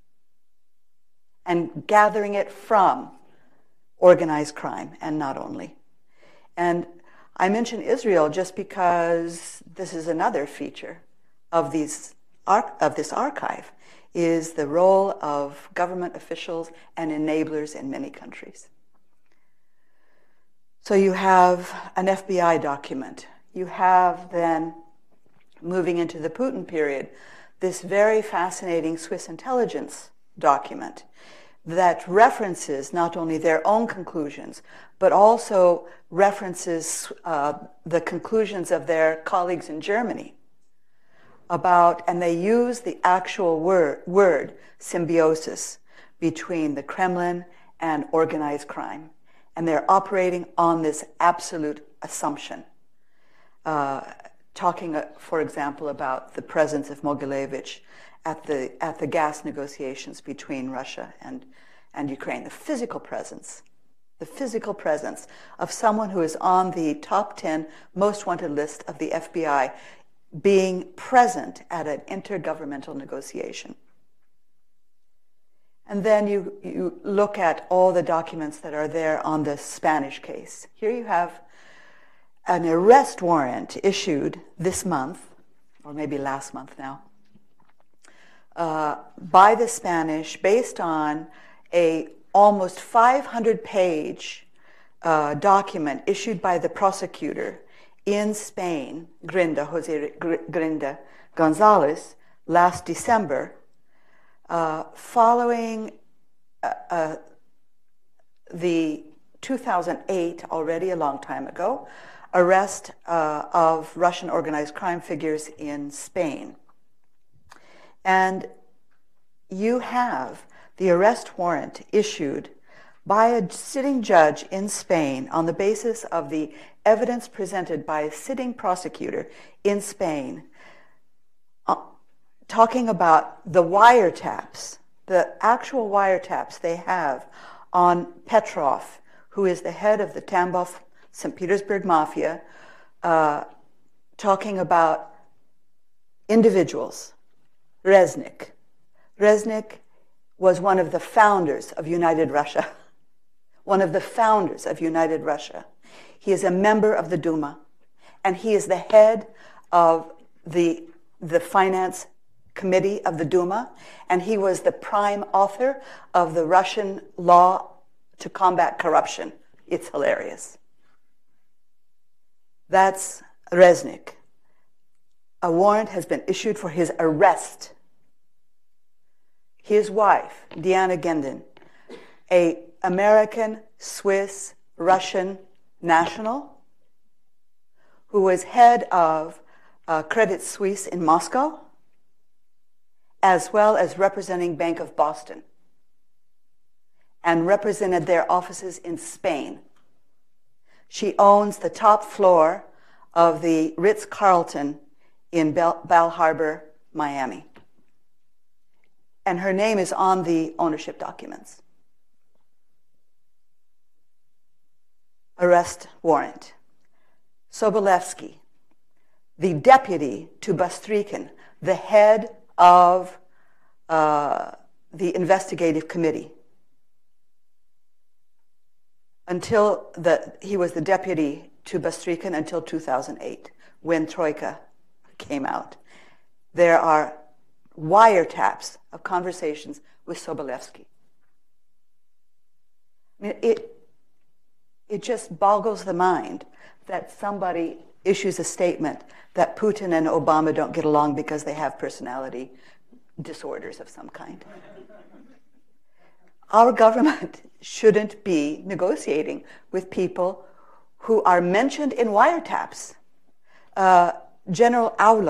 and gathering it from organized crime, and not only. And I mention Israel just because this is another feature of this archive, is the role of government officials and enablers in many countries. So you have an FBI document. You have then, moving into the Putin period, this very fascinating Swiss intelligence document that references not only their own conclusions, but also references the conclusions of their colleagues in Germany about, and they use the actual word symbiosis between the Kremlin and organized crime. And they're operating on this absolute assumption. Talking, for example, about the presence of Mogilevich at the gas negotiations between Russia and Ukraine. The physical presence of someone who is on the top 10 most wanted list of the FBI being present at an intergovernmental negotiation. And then you look at all the documents that are there on the Spanish case. Here you have an arrest warrant issued this month, or maybe last month now, by the Spanish based on a almost 500-page document issued by the prosecutor in Spain, Jose Grinda Gonzalez, last December, following the 2008, already a long time ago, arrest of Russian organized crime figures in Spain. And you have the arrest warrant issued by a sitting judge in Spain on the basis of the evidence presented by a sitting prosecutor in Spain, talking about the wiretaps, the actual wiretaps they have on Petrov, who is the head of the Tambov St. Petersburg Mafia, talking about individuals. Reznik. Reznik was one of the founders of United Russia. One of the founders of United Russia. He is a member of the Duma, and he is the head of the finance committee of the Duma, and he was the prime author of the Russian law to combat corruption. It's hilarious. That's Reznik. A warrant has been issued for his arrest. His wife, Diana Gendin, a American, Swiss, Russian national who was head of Credit Suisse in Moscow, as well as representing Bank of Boston, and represented their offices in Spain. She owns the top floor of the Ritz-Carlton in Bal Harbour, Miami. And her name is on the ownership documents. Arrest warrant. Sobolevsky, the deputy to Bastrykin, the head of the investigative committee. He was the deputy to Bastrykin until 2008, when Troika came out. There are wiretaps of conversations with Sobolevsky. I mean, it just boggles the mind that somebody issues a statement that Putin and Obama don't get along because they have personality disorders of some kind. Our government shouldn't be negotiating with people who are mentioned in wiretaps. General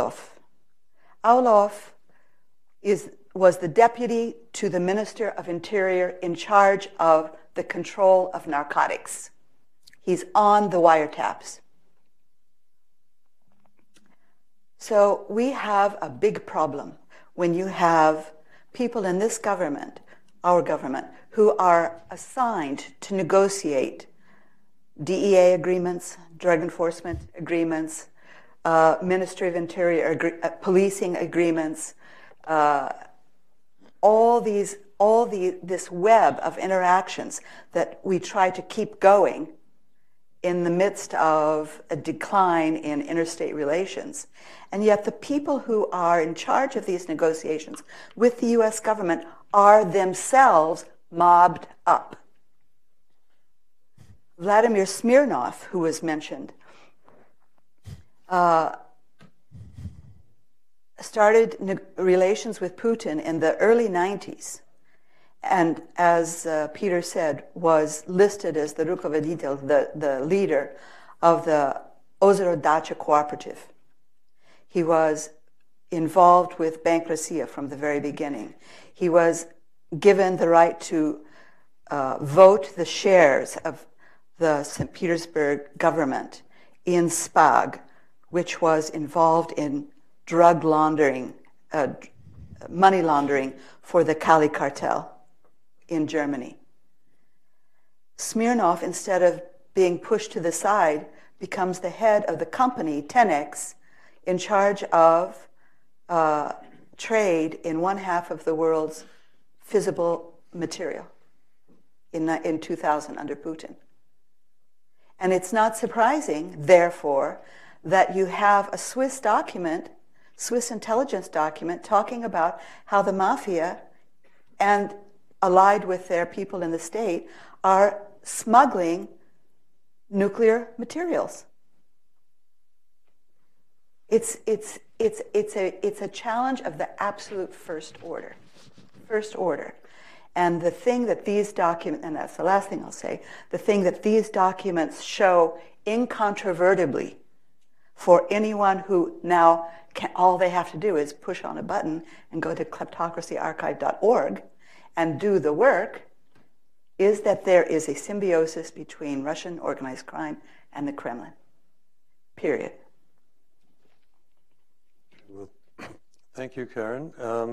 Aulof was the deputy to the Minister of Interior in charge of the control of narcotics. He's on the wiretaps. So we have a big problem when you have people in this government, our government, who are assigned to negotiate DEA agreements, drug enforcement agreements, Ministry of Interior policing agreements, this web of interactions that we try to keep going in the midst of a decline in interstate relations. And yet the people who are in charge of these negotiations with the U.S. government are themselves mobbed up. Vladimir Smirnov, who was mentioned, started relations with Putin in the early 90s, and as Peter said, was listed as the rukovoditelь, the leader of the Ozero Dacha Cooperative. He was involved with Bank Rossiya from the very beginning. He was given the right to vote the shares of the St. Petersburg government in SPAG, which was involved in drug laundering, money laundering for the Kali cartel in Germany. Smirnov, instead of being pushed to the side, becomes the head of the company, Tenex, in charge of trade in one half of the world's fissile material in 2000 under Putin. And it's not surprising, therefore, that you have a Swiss intelligence document, talking about how the mafia and allied with their people in the state are smuggling nuclear materials. It's a challenge of the absolute first order. And the thing that these documents, and that's the last thing I'll say, the thing that these documents show incontrovertibly for anyone who now all they have to do is push on a button and go to kleptocracyarchive.org and do the work, is that there is a symbiosis between Russian organized crime and the Kremlin. Period. Well, thank you, Karen.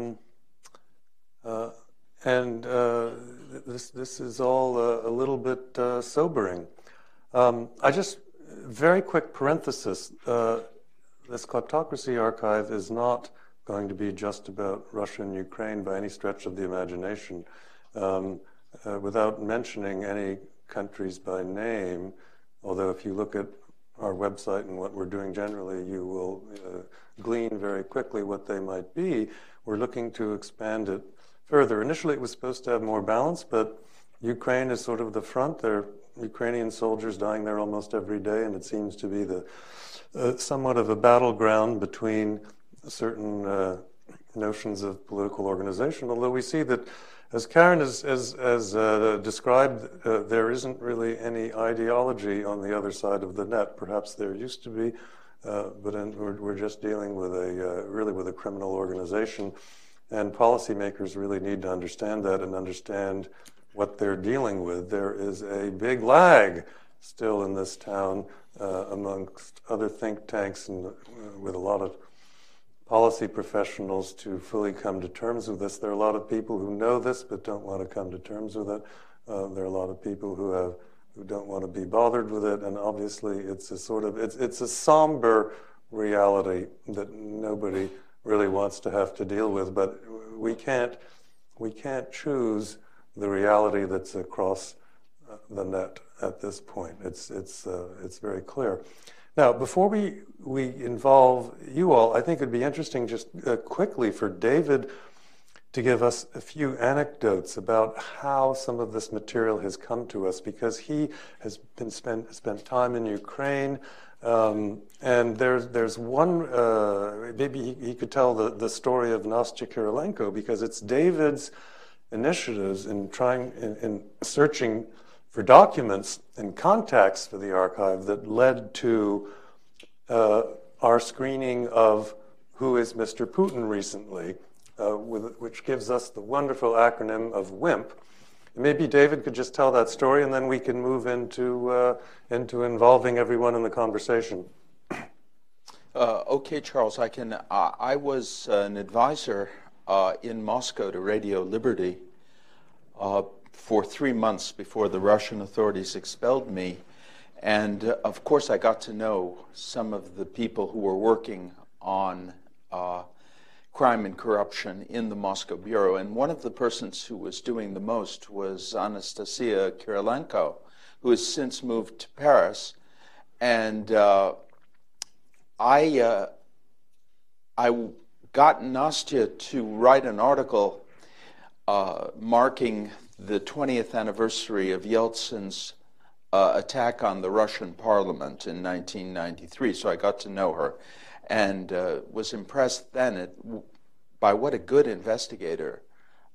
This is all a little bit sobering. I just, very quick parenthesis, this Kleptocracy Archive is not going to be just about Russia and Ukraine by any stretch of the imagination. Without mentioning any countries by name, although if you look at our website and what we're doing generally, you will glean very quickly what they might be. We're looking to expand it further. Initially, it was supposed to have more balance, but Ukraine is sort of the front. There are Ukrainian soldiers dying there almost every day, and it seems to be the somewhat of a battleground between certain notions of political organization, although we see that As Karen has described, there isn't really any ideology on the other side of the net. Perhaps there used to be, but we're just dealing with a criminal organization, and policymakers really need to understand that and understand what they're dealing with. There is a big lag still in this town amongst other think tanks and with a lot of policy professionals to fully come to terms with this. There are a lot of people who know this but don't want to come to terms with it. There are a lot of people who don't want to be bothered with it, and obviously it's a somber reality that nobody really wants to have to deal with. But we can't choose the reality that's across the net at this point. It's very clear. Now, before we involve you all, I think it'd be interesting just quickly for David to give us a few anecdotes about how some of this material has come to us, because he has been spent time in Ukraine, and there's one, maybe he could tell the story of Nastya Kirilenko, because it's David's initiatives in searching for documents and contacts for the archive that led to our screening of Who is Mr. Putin recently, which gives us the wonderful acronym of WIMP. Maybe David could just tell that story, and then we can move into involving everyone in the conversation. Okay, Charles, I can. I was an advisor in Moscow to Radio Liberty for 3 months before the Russian authorities expelled me. And of course, I got to know some of the people who were working on crime and corruption in the Moscow Bureau. And one of the persons who was doing the most was Anastasia Kirilenko, who has since moved to Paris. And I got Nastya to write an article marking the 20th anniversary of Yeltsin's attack on the Russian parliament in 1993. So I got to know her and was impressed then by what a good investigator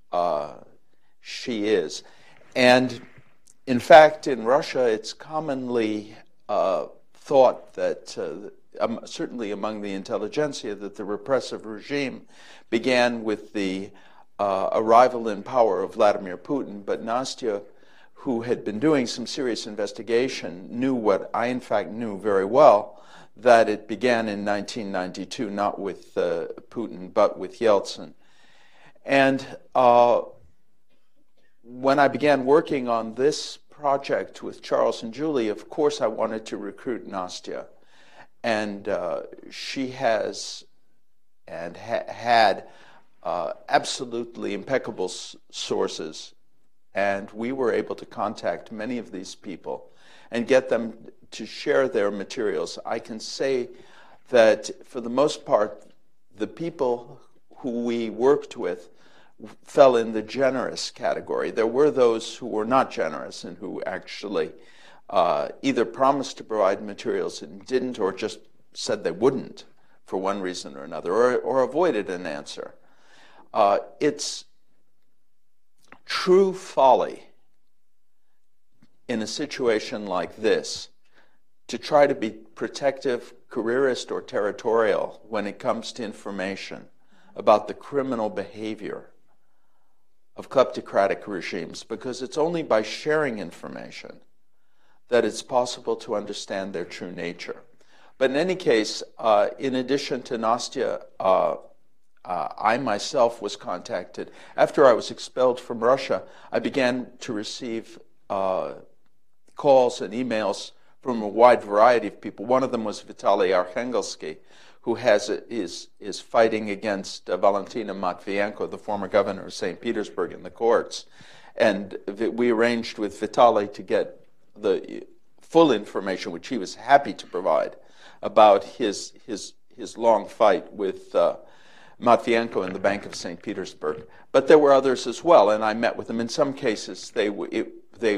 she is. And in fact, in Russia, it's commonly thought that, certainly among the intelligentsia, that the repressive regime began with the arrival in power of Vladimir Putin, but Nastya, who had been doing some serious investigation, knew what I in fact knew very well, that it began in 1992, not with Putin, but with Yeltsin. And when I began working on this project with Charles and Julie, of course I wanted to recruit Nastya. And she has and had absolutely impeccable sources, and we were able to contact many of these people and get them to share their materials. I can say that for the most part, the people who we worked with fell in the generous category. There were those who were not generous and who actually either promised to provide materials and didn't, or just said they wouldn't for one reason or another, or avoided an answer. It's true folly in a situation like this to try to be protective, careerist, or territorial when it comes to information about the criminal behavior of kleptocratic regimes, because it's only by sharing information that it's possible to understand their true nature. But in any case, in addition to Nastya, I myself was contacted. After I was expelled from Russia, I began to receive calls and emails from a wide variety of people. One of them was Vitaly Arkhangelsky, who is fighting against Valentina Matvienko, the former governor of St. Petersburg, in the courts. And we arranged with Vitaly to get the full information, which he was happy to provide, about his long fight with Matvienko in the Bank of St. Petersburg. But there were others as well, and I met with them. In some cases, the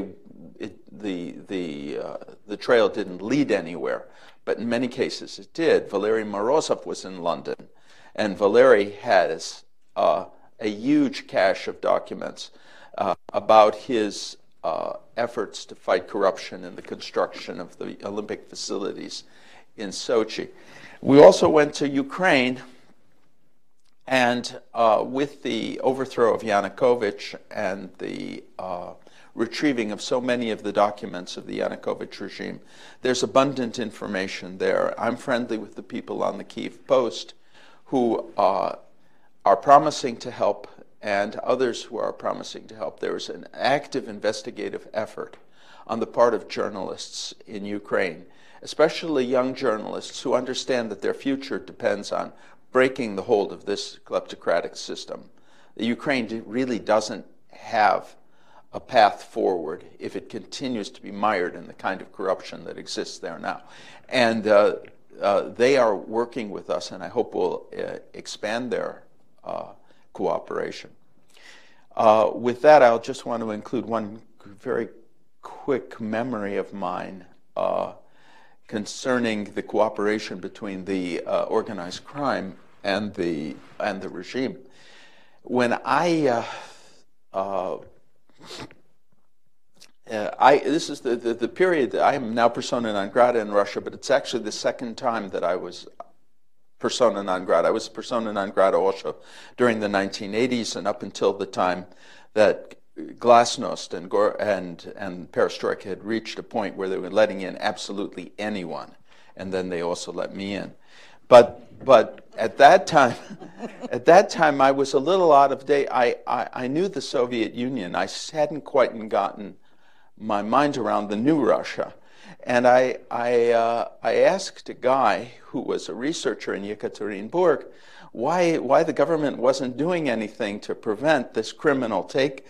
trail didn't lead anywhere, but in many cases it did. Valery Morozov was in London, and Valery has a huge cache of documents about his efforts to fight corruption in the construction of the Olympic facilities in Sochi. We also went to Ukraine, and with the overthrow of Yanukovych and the retrieving of so many of the documents of the Yanukovych regime, there's abundant information there. I'm friendly with the people on the Kyiv Post who are promising to help, and others who are promising to help. There is an active investigative effort on the part of journalists in Ukraine, especially young journalists who understand that their future depends on breaking the hold of this kleptocratic system. The Ukraine really doesn't have a path forward if it continues to be mired in the kind of corruption that exists there now. And they are working with us, and I hope will expand their cooperation. With that, I'll just want to include one very quick memory of mine concerning the cooperation between the organized crime and the regime. When this is the period that I am now persona non grata in Russia, but it's actually the second time that I was persona non grata. I was persona non grata also during the 1980s and up until the time that Glasnost and Perestroika had reached a point where they were letting in absolutely anyone, and then they also let me in. But at that time, I was a little out of date. I knew the Soviet Union. I hadn't quite gotten my mind around the new Russia. And I asked a guy who was a researcher in Yekaterinburg why the government wasn't doing anything to prevent this criminal the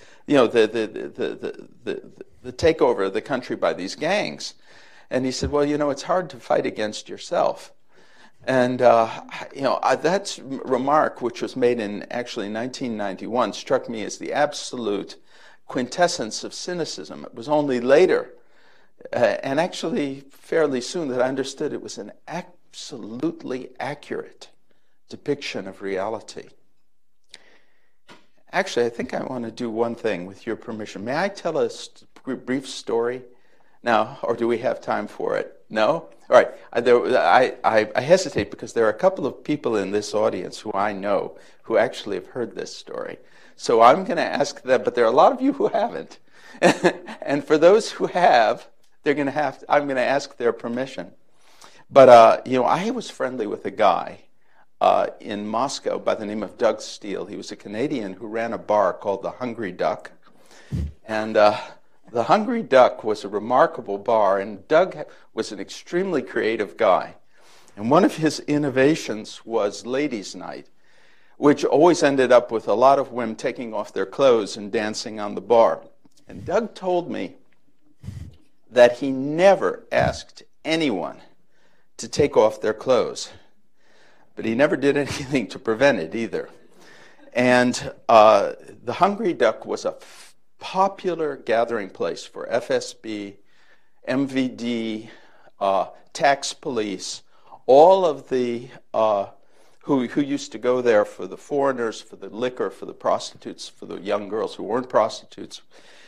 takeover of the country by these gangs. And he said, well, it's hard to fight against yourself. And that remark, which was made in actually 1991, struck me as the absolute quintessence of cynicism. It was only later, and actually fairly soon, that I understood it was an absolutely accurate depiction of reality. Actually, I think I want to do one thing with your permission. May I tell a brief story now, or do we have time for it? No? All right. I hesitate because there are a couple of people in this audience who I know who actually have heard this story. So I'm going to ask them, but there are a lot of you who haven't. And for those who have, I'm going to ask their permission. But, I was friendly with a guy in Moscow by the name of Doug Steele. He was a Canadian who ran a bar called the Hungry Duck. And the Hungry Duck was a remarkable bar, and Doug was an extremely creative guy. And one of his innovations was Ladies' Night, which always ended up with a lot of women taking off their clothes and dancing on the bar. And Doug told me that he never asked anyone to take off their clothes, but he never did anything to prevent it either. And the Hungry Duck was a popular gathering place for FSB, MVD, tax police, all of the who used to go there for the foreigners, for the liquor, for the prostitutes, for the young girls who weren't prostitutes,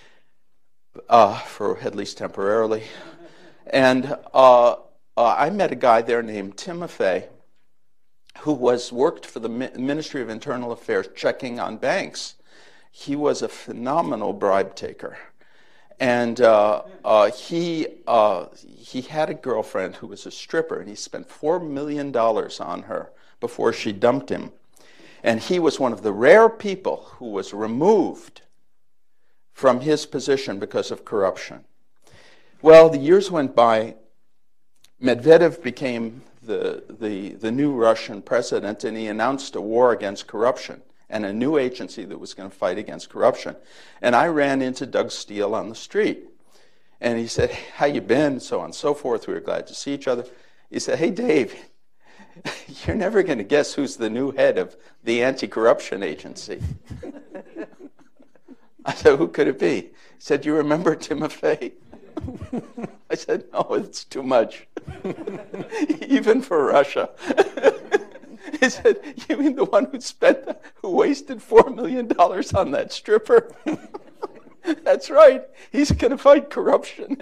for at least temporarily. And I met a guy there named Timofey, who worked for the Ministry of Internal Affairs checking on banks. He was a phenomenal bribe taker. And he had a girlfriend who was a stripper, and he spent $4 million on her before she dumped him. And he was one of the rare people who was removed from his position because of corruption. Well, the years went by. Medvedev became the new Russian president, and he announced a war against corruption and a new agency that was going to fight against corruption. And I ran into Doug Steele on the street. And he said, how you been? So on and so forth. We were glad to see each other. He said, hey, Dave, you're never going to guess who's the new head of the anti-corruption agency. I said, who could it be? He said, you remember Timofey? I said, no, it's too much. Even for Russia. He said, "You mean the one who wasted $4 million on that stripper?" That's right. He's going to fight corruption.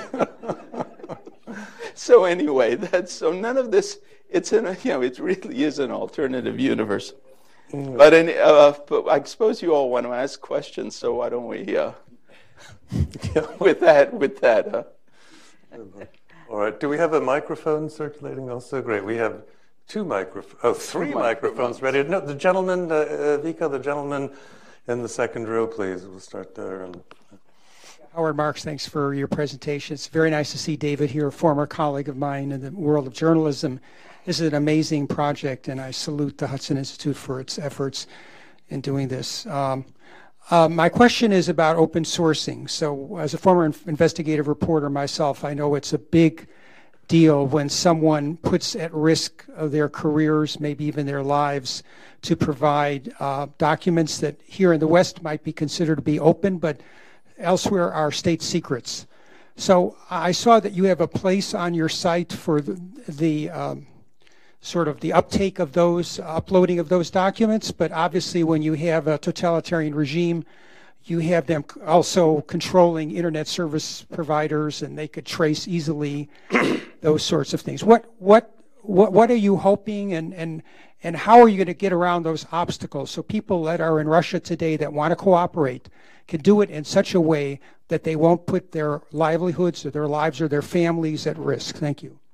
So anyway, so none of this. It's it really is an alternative universe. But I suppose you all want to ask questions, so why don't we? With that. All right. Do we have a microphone circulating also? Great. We have three microphones ready. No, the gentleman, Vika, the gentleman in the second row, please. We'll start there. Howard Marks, thanks for your presentation. It's very nice to see David here, a former colleague of mine in the world of journalism. This is an amazing project, and I salute the Hudson Institute for its efforts in doing this. My question is about open sourcing. So as a former investigative reporter myself, I know it's a big deal when someone puts at risk of their careers, maybe even their lives, to provide documents that here in the West might be considered to be open, but elsewhere are state secrets. So I saw that you have a place on your site for the sort of the uptake of those, uploading of those documents, but obviously when you have a totalitarian regime, you have them also controlling internet service providers, and they could trace easily those sorts of things. What are you hoping, and how are you going to get around those obstacles so people that are in Russia today that want to cooperate can do it in such a way that they won't put their livelihoods or their lives or their families at risk? Thank you.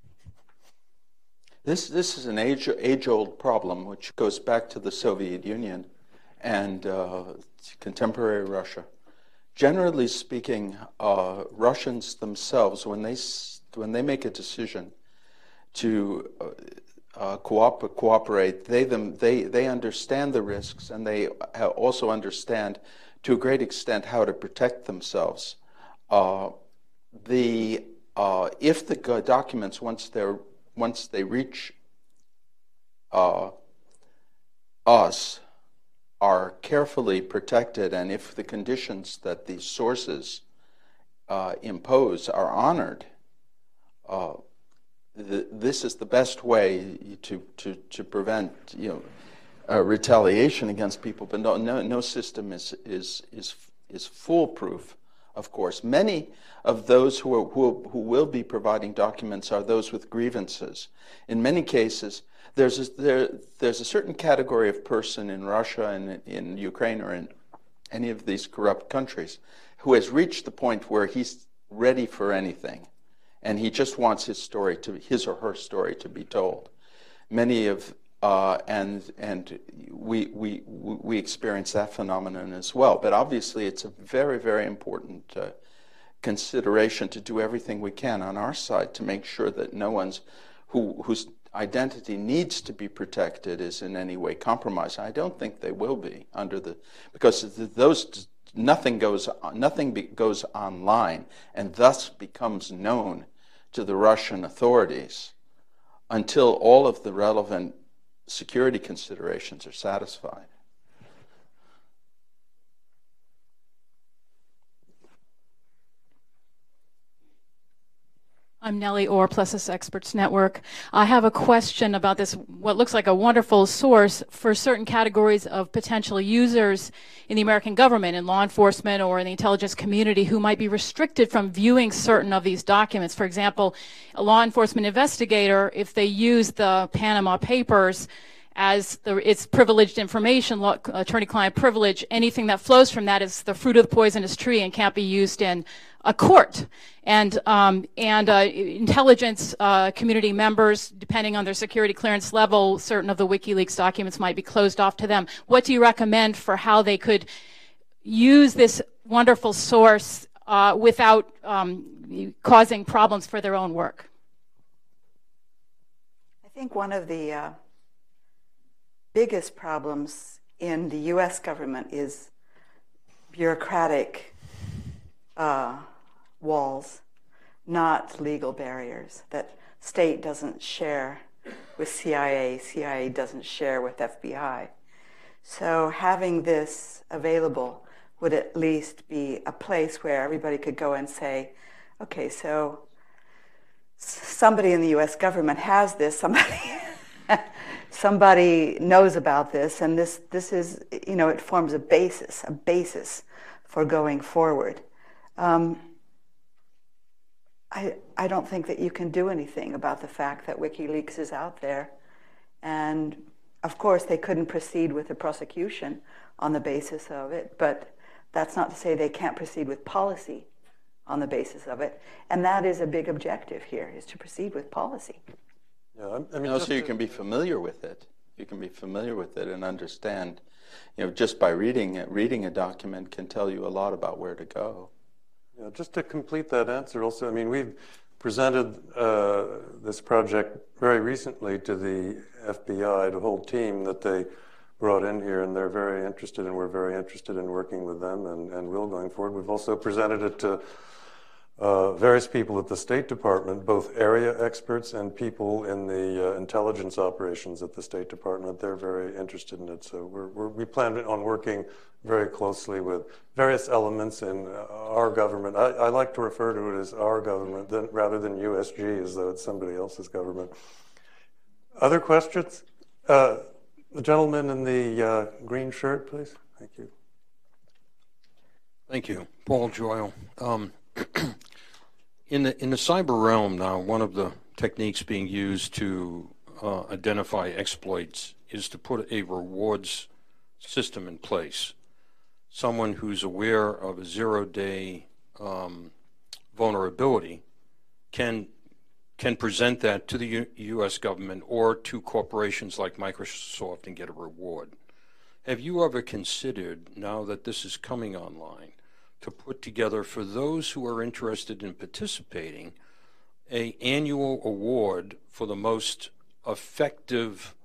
This is an age-old problem which goes back to the Soviet Union and contemporary Russia. Generally speaking, Russians themselves, when they make a decision to cooperate, they understand the risks, and they also understand to a great extent how to protect themselves. If the documents, once they reach us, are carefully protected, and if the conditions that these sources impose are honored, this is the best way to prevent retaliation against people. But no system is foolproof. Of course, many of those who will be providing documents are those with grievances. In many cases, there's a certain category of person in Russia and in Ukraine or in any of these corrupt countries who has reached the point where he's ready for anything, and he just wants his or her story to be told. Many of and we experience that phenomenon as well. But obviously, it's a very, very important consideration to do everything we can on our side to make sure that no one's whose identity needs to be protected is in any way compromised. I don't think they will be because nothing goes online and thus becomes known to the Russian authorities until all of the relevant security considerations are satisfied. I'm Nellie Orr, Plessis Experts Network. I have a question about this, what looks like a wonderful source for certain categories of potential users in the American government, in law enforcement or in the intelligence community who might be restricted from viewing certain of these documents. For example, a law enforcement investigator, if they use the Panama Papers as it's privileged information, attorney-client privilege, anything that flows from that is the fruit of the poisonous tree and can't be used in a court. And intelligence community members, depending on their security clearance level, certain of the WikiLeaks documents might be closed off to them. What do you recommend for how they could use this wonderful source without causing problems for their own work? I think one of the biggest problems in the U.S. government is bureaucratic walls, not legal barriers, that state doesn't share with CIA, CIA doesn't share with FBI. So having this available would at least be a place where everybody could go and say, okay, so somebody in the U.S. government has this, somebody knows about this, and this is, it forms a basis for going forward. I don't think that you can do anything about the fact that WikiLeaks is out there. And of course, they couldn't proceed with the prosecution on the basis of it, but that's not to say they can't proceed with policy on the basis of it. And that is a big objective here, is to proceed with policy. Yeah, I mean, Also, you can be familiar with it. You can be familiar with it and understand, just by reading a document can tell you a lot about where to go. Yeah, just to complete that answer also, I mean, we've presented this project very recently to the FBI, the whole team that they brought in here, and they're very interested, and we're very interested in working with them and will going forward. We've also presented it to various people at the State Department, both area experts and people in the intelligence operations at the State Department. They're very interested in it. So we plan on working very closely with various elements in our government. I like to refer to it as our government rather than USG, as though it's somebody else's government. Other questions? The gentleman in the green shirt, please. Thank you. Thank you. Paul Joyle. In the cyber realm now, one of the techniques being used to identify exploits is to put a rewards system in place. Someone who's aware of a zero-day vulnerability can present that to the U.S. government or to corporations like Microsoft and get a reward. Have you ever considered, now that this is coming online, to put together, for those who are interested in participating, an annual award for the most effective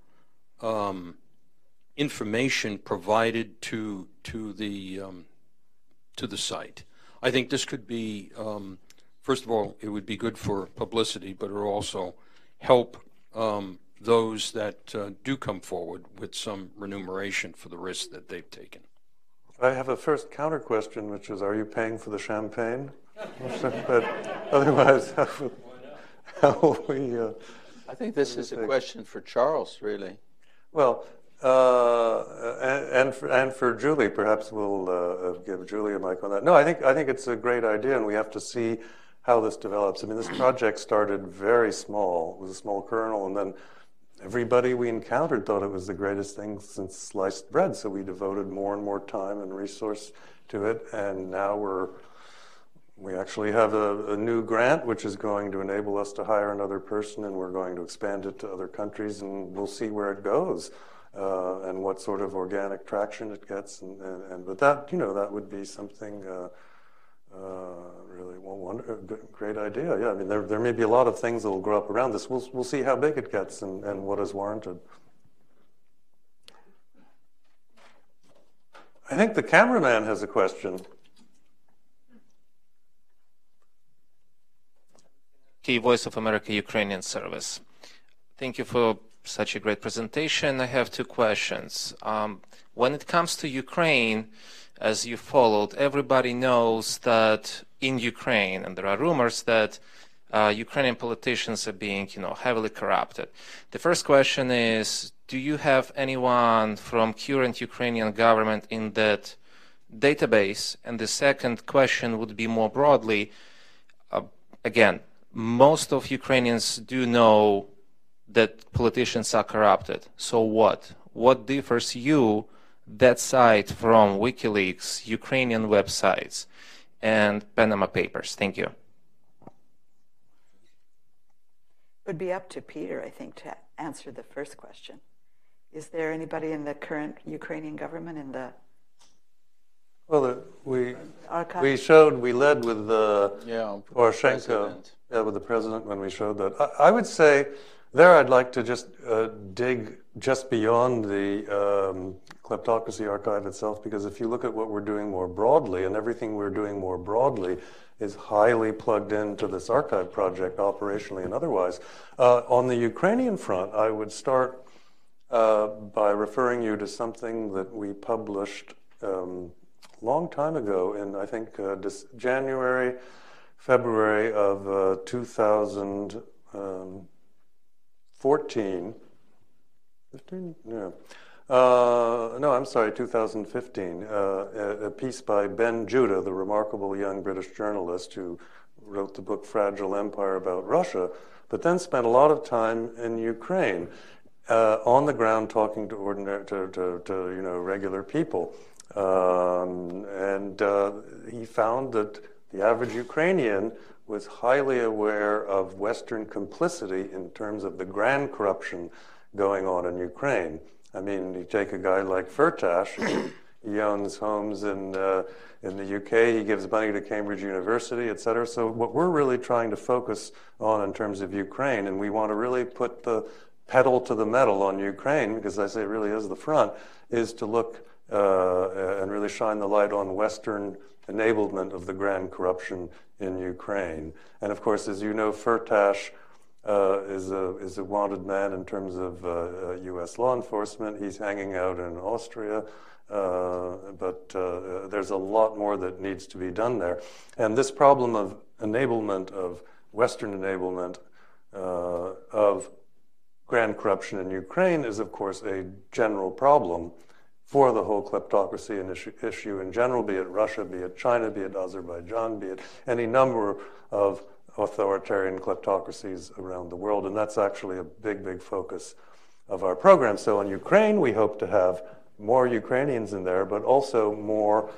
information provided to the site? I think this could be, first of all, it would be good for publicity, but it will also help those that do come forward with some remuneration for the risk that they've taken. I have a first counter question, which is, are you paying for the champagne? But otherwise, how will we... I think this is a question for Charles, really. Well, and for Julie, perhaps we'll give Julie a mic on that. No, I think it's a great idea, and we have to see how this develops. I mean, this project started very small. It was a small kernel, and then everybody we encountered thought it was the greatest thing since sliced bread, so we devoted more and more time and resource to it, and now we actually have a new grant which is going to enable us to hire another person, and we're going to expand it to other countries, and we'll see where it goes and what sort of organic traction it gets, and but that, that would be something really great idea. Yeah, I mean, there may be a lot of things that will grow up around this. We'll see how big it gets and what is warranted. I think the cameraman has a question. Key Voice of America Ukrainian Service. Thank you for such a great presentation. I have two questions. When it comes to Ukraine, as you followed, everybody knows that in Ukraine, and there are rumors that Ukrainian politicians are being, heavily corrupted. The first question is, do you have anyone from current Ukrainian government in that database? And the second question would be more broadly, again, most of Ukrainians do know that politicians are corrupted. So what? What differs that site from WikiLeaks, Ukrainian websites, and Panama Papers? Thank you. It would be up to Peter, I think, to answer the first question. Is there anybody in the current Ukrainian government in the archive? We led with Poroshenko, with the president when we showed that. I would say there I'd like to just dig just beyond the kleptocracy archive itself, because if you look at what we're doing more broadly, and everything we're doing more broadly is highly plugged into this archive project operationally and otherwise. On the Ukrainian front, I would start by referring you to something that we published long time ago in, I think, January, February of 2014, 15? Yeah. No, I'm sorry, 2015. A piece by Ben Judah, the remarkable young British journalist who wrote the book Fragile Empire about Russia, but then spent a lot of time in Ukraine, on the ground talking to regular people. And he found that the average Ukrainian was highly aware of Western complicity in terms of the grand corruption going on in Ukraine. I mean, you take a guy like Firtash, he owns homes in the UK, he gives money to Cambridge University, et cetera. So what we're really trying to focus on in terms of Ukraine, and we want to really put the pedal to the metal on Ukraine, because I say it really is the front, is to look and really shine the light on Western enablement of the grand corruption in Ukraine. And of course, as you know, Firtash is a wanted man in terms of U.S. law enforcement. He's hanging out in Austria, but there's a lot more that needs to be done there. And this problem of enablement, of Western enablement of grand corruption in Ukraine is, of course, a general problem for the whole kleptocracy issue in general, be it Russia, be it China, be it Azerbaijan, be it any number of authoritarian kleptocracies around the world. And that's actually a big, big focus of our program. So in Ukraine, we hope to have more Ukrainians in there, but also more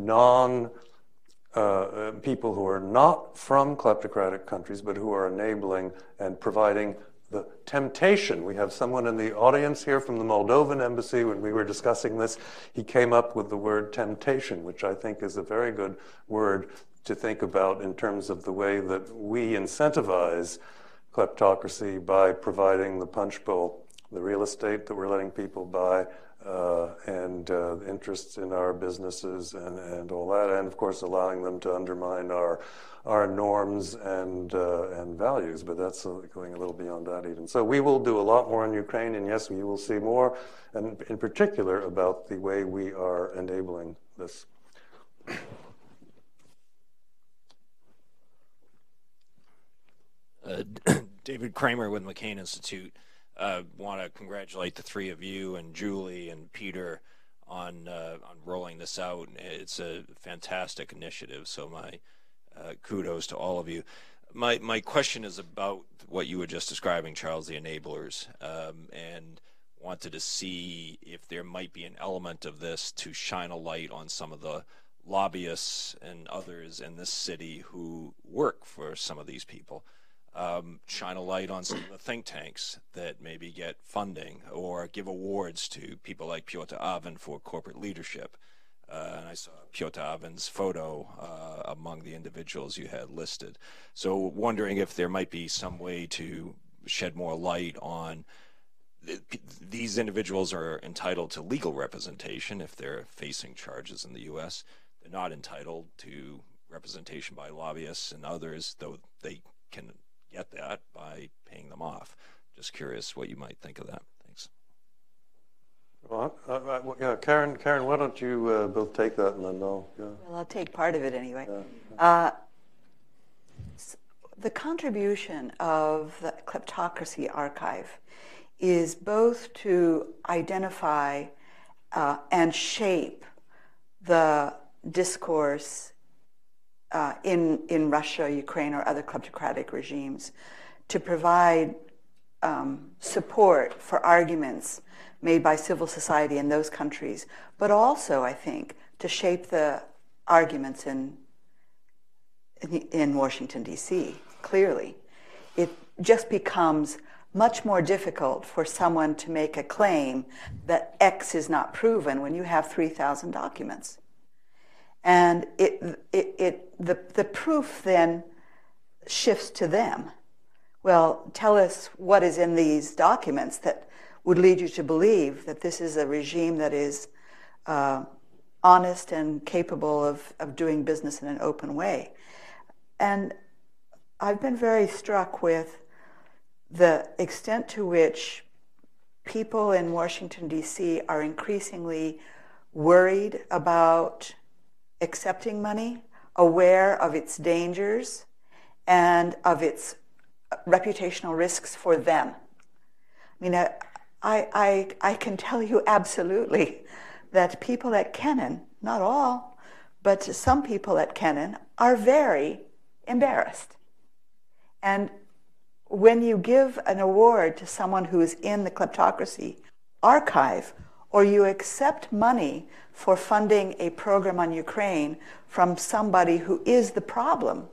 people who are not from kleptocratic countries, but who are enabling and providing the temptation. We have someone in the audience here from the Moldovan embassy. When we were discussing this, he came up with the word temptation, which I think is a very good word to think about in terms of the way that we incentivize kleptocracy by providing the punch bowl, the real estate that we're letting people buy, and interests in our businesses and all that, and of course allowing them to undermine our norms and values. But that's going a little beyond that even. So we will do a lot more in Ukraine, and yes, we will see more, and in particular about the way we are enabling this. David Kramer with McCain Institute. Want to congratulate the three of you and Julie and Peter on rolling this out. It's a fantastic initiative, so my kudos to all of you. My question is about what you were just describing, Charles, the enablers, and wanted to see if there might be an element of this to shine a light on some of the lobbyists and others in this city who work for some of these people. Shine a light on some of the think tanks that maybe get funding or give awards to people like Pyotr Avin for corporate leadership. And I saw Pyotr Avin's photo among the individuals you had listed. So wondering if there might be some way to shed more light on these individuals are entitled to legal representation if they're facing charges in the U.S. They're not entitled to representation by lobbyists and others, though they can get that by paying them off. Just curious what you might think of that. Thanks. Well, yeah, Karen, why don't you both take that and then I'll. Yeah. Well, I'll take part of it anyway. The contribution of the Kleptocracy Archive is both to identify and shape the discourse in Russia, Ukraine, or other kleptocratic regimes, to provide support for arguments made by civil society in those countries, but also, I think, to shape the arguments in Washington, D.C., clearly. It just becomes much more difficult for someone to make a claim that X is not proven when you have 3,000 documents. And the proof then shifts to them. Well, tell us what is in these documents that would lead you to believe that this is a regime that is honest and capable of doing business in an open way. And I've been very struck with the extent to which people in Washington, D.C. are increasingly worried about accepting money, aware of its dangers and of its reputational risks for them. I mean, I can tell you absolutely that people at Kennan, not all, but some people at Kennan are very embarrassed. And when you give an award to someone who is in the kleptocracy archive, or you accept money for funding a program on Ukraine from somebody who is the problem,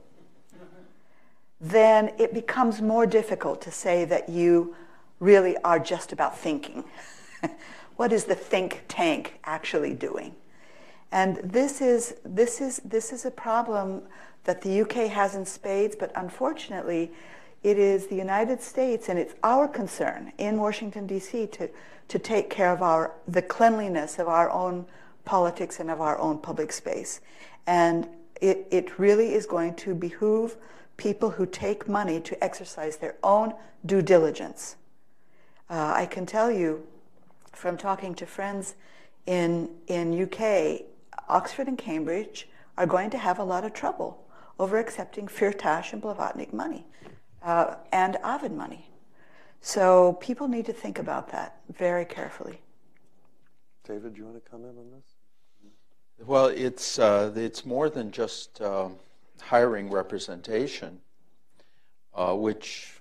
then it becomes more difficult to say that you really are just about thinking. What is the think tank actually doing? And this is a problem that the UK has in spades, but unfortunately, it is the United States, and it's our concern in Washington, D.C. to take care of the cleanliness of our own politics and of our own public space. And it really is going to behoove people who take money to exercise their own due diligence. I can tell you from talking to friends in UK, Oxford and Cambridge are going to have a lot of trouble over accepting Firtash and Blavatnik money and Ovid money. So people need to think about that very carefully. David, do you want to comment on this? Well, it's more than just hiring representation, which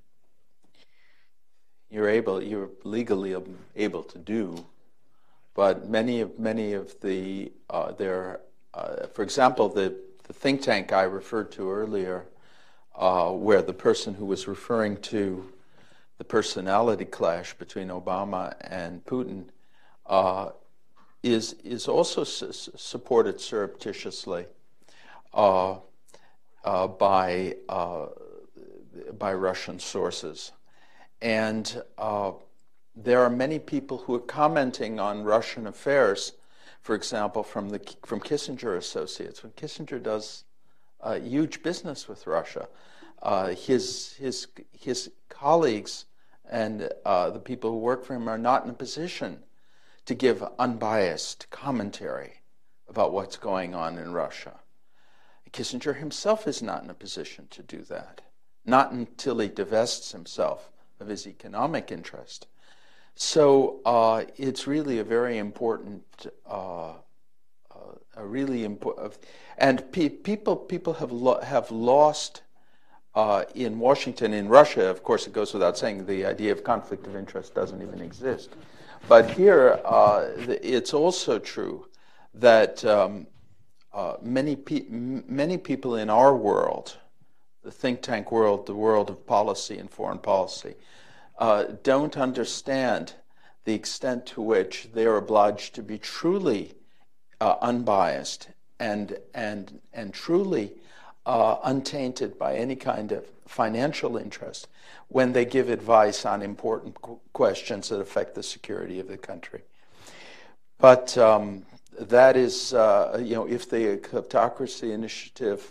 you're legally able to do, but many of the for example, the think tank I referred to earlier, where the person who was referring to the personality clash between Obama and Putin is also supported surreptitiously by Russian sources. And there are many people who are commenting on Russian affairs, for example, from Kissinger Associates. When Kissinger does huge business with Russia, his colleagues and the people who work for him are not in a position to give unbiased commentary about what's going on in Russia. Kissinger himself is not in a position to do that, not until he divests himself of his economic interest. So it's really a very important, and people have lost in Washington. In Russia, of course, it goes without saying, the idea of conflict of interest doesn't even exist. But here, it's also true that many people in our world, the think tank world, the world of policy and foreign policy, don't understand the extent to which they are obliged to be truly unbiased and truly untainted by any kind of financial interest when they give advice on important questions that affect the security of the country. But that is, if the Kleptocracy Initiative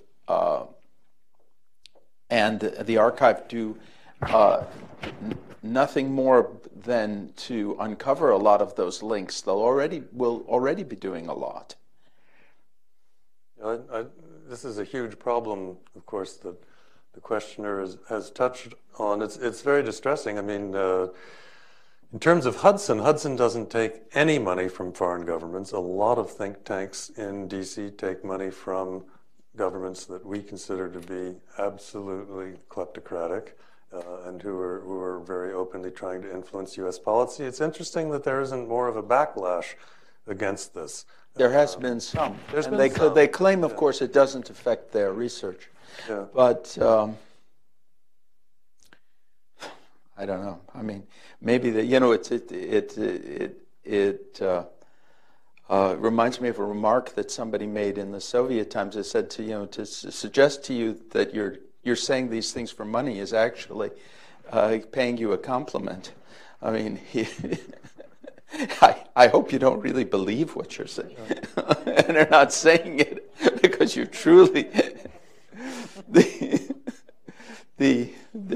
and the archive do nothing more than to uncover a lot of those links, will already be doing a lot. This is a huge problem, of course, that the questioner has touched on. It's very distressing. I mean, in terms of Hudson doesn't take any money from foreign governments. A lot of think tanks in DC take money from governments that we consider to be absolutely kleptocratic and who are very openly trying to influence U.S. policy. It's interesting that there isn't more of a backlash against this. There has been some. They claim, of course, it doesn't affect their research. Yeah. But I don't know. I mean, maybe it reminds me of a remark that somebody made in the Soviet times. It said to suggest to you that you're saying these things for money is actually paying you a compliment. I mean, I hope you don't really believe what you're saying, and are not saying it because you truly the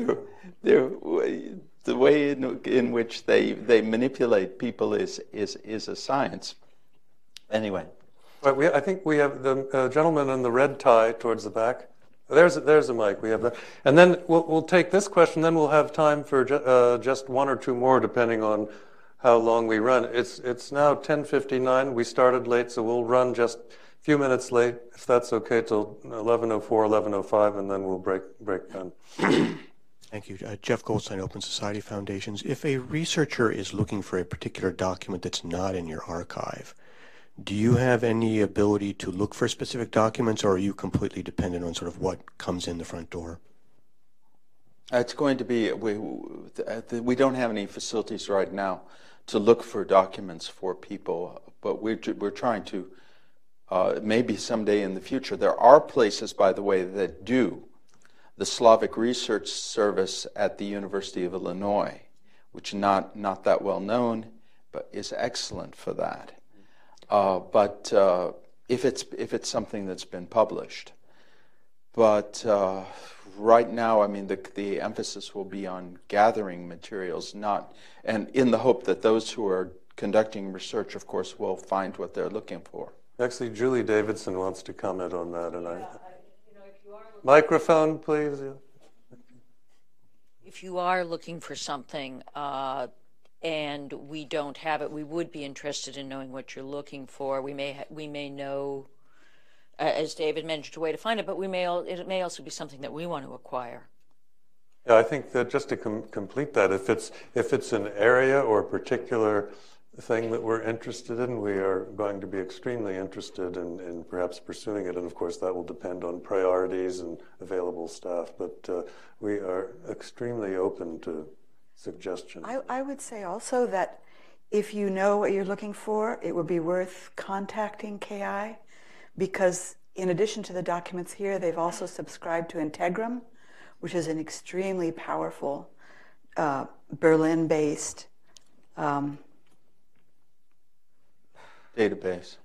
way in which they manipulate people is a science. Anyway, I think we have the gentleman in the red tie towards the back. There's a mic. We have that. And then we'll take this question, then we'll have time for just one or two more, depending on how long we run. It's now 10:59. We started late, so we'll run just a few minutes late, if that's okay, till 11:04, 11:05, and then we'll break down. Thank you. Jeff Goldstein, Open Society Foundations. If a researcher is looking for a particular document that's not in your archive, do you have any ability to look for specific documents, or are you completely dependent on sort of what comes in the front door? It's going to be, we don't have any facilities right now to look for documents for people, but we're trying to, maybe someday in the future. There are places, by the way, that do. The Slavic Research Service at the University of Illinois, which not that well known, but is excellent for that. But if it's something that's been published, but right now, I mean, the emphasis will be on gathering materials, and in the hope that those who are conducting research, of course, will find what they're looking for. Actually, Julie Davidson wants to comment on that, and microphone, please. If you are looking for something and we don't have it, we would be interested in knowing what you're looking for. We may know, as David mentioned, a way to find it, but it may also be something that we want to acquire. Yeah, I think that just to complete that, if it's an area or a particular thing that we're interested in, we are going to be extremely interested in perhaps pursuing it, and of course that will depend on priorities and available staff, but we are extremely open to suggestions. I would say also that if you know what you're looking for, it would be worth contacting KI, because in addition to the documents here, they've also subscribed to Integrum, which is an extremely powerful Berlin-based database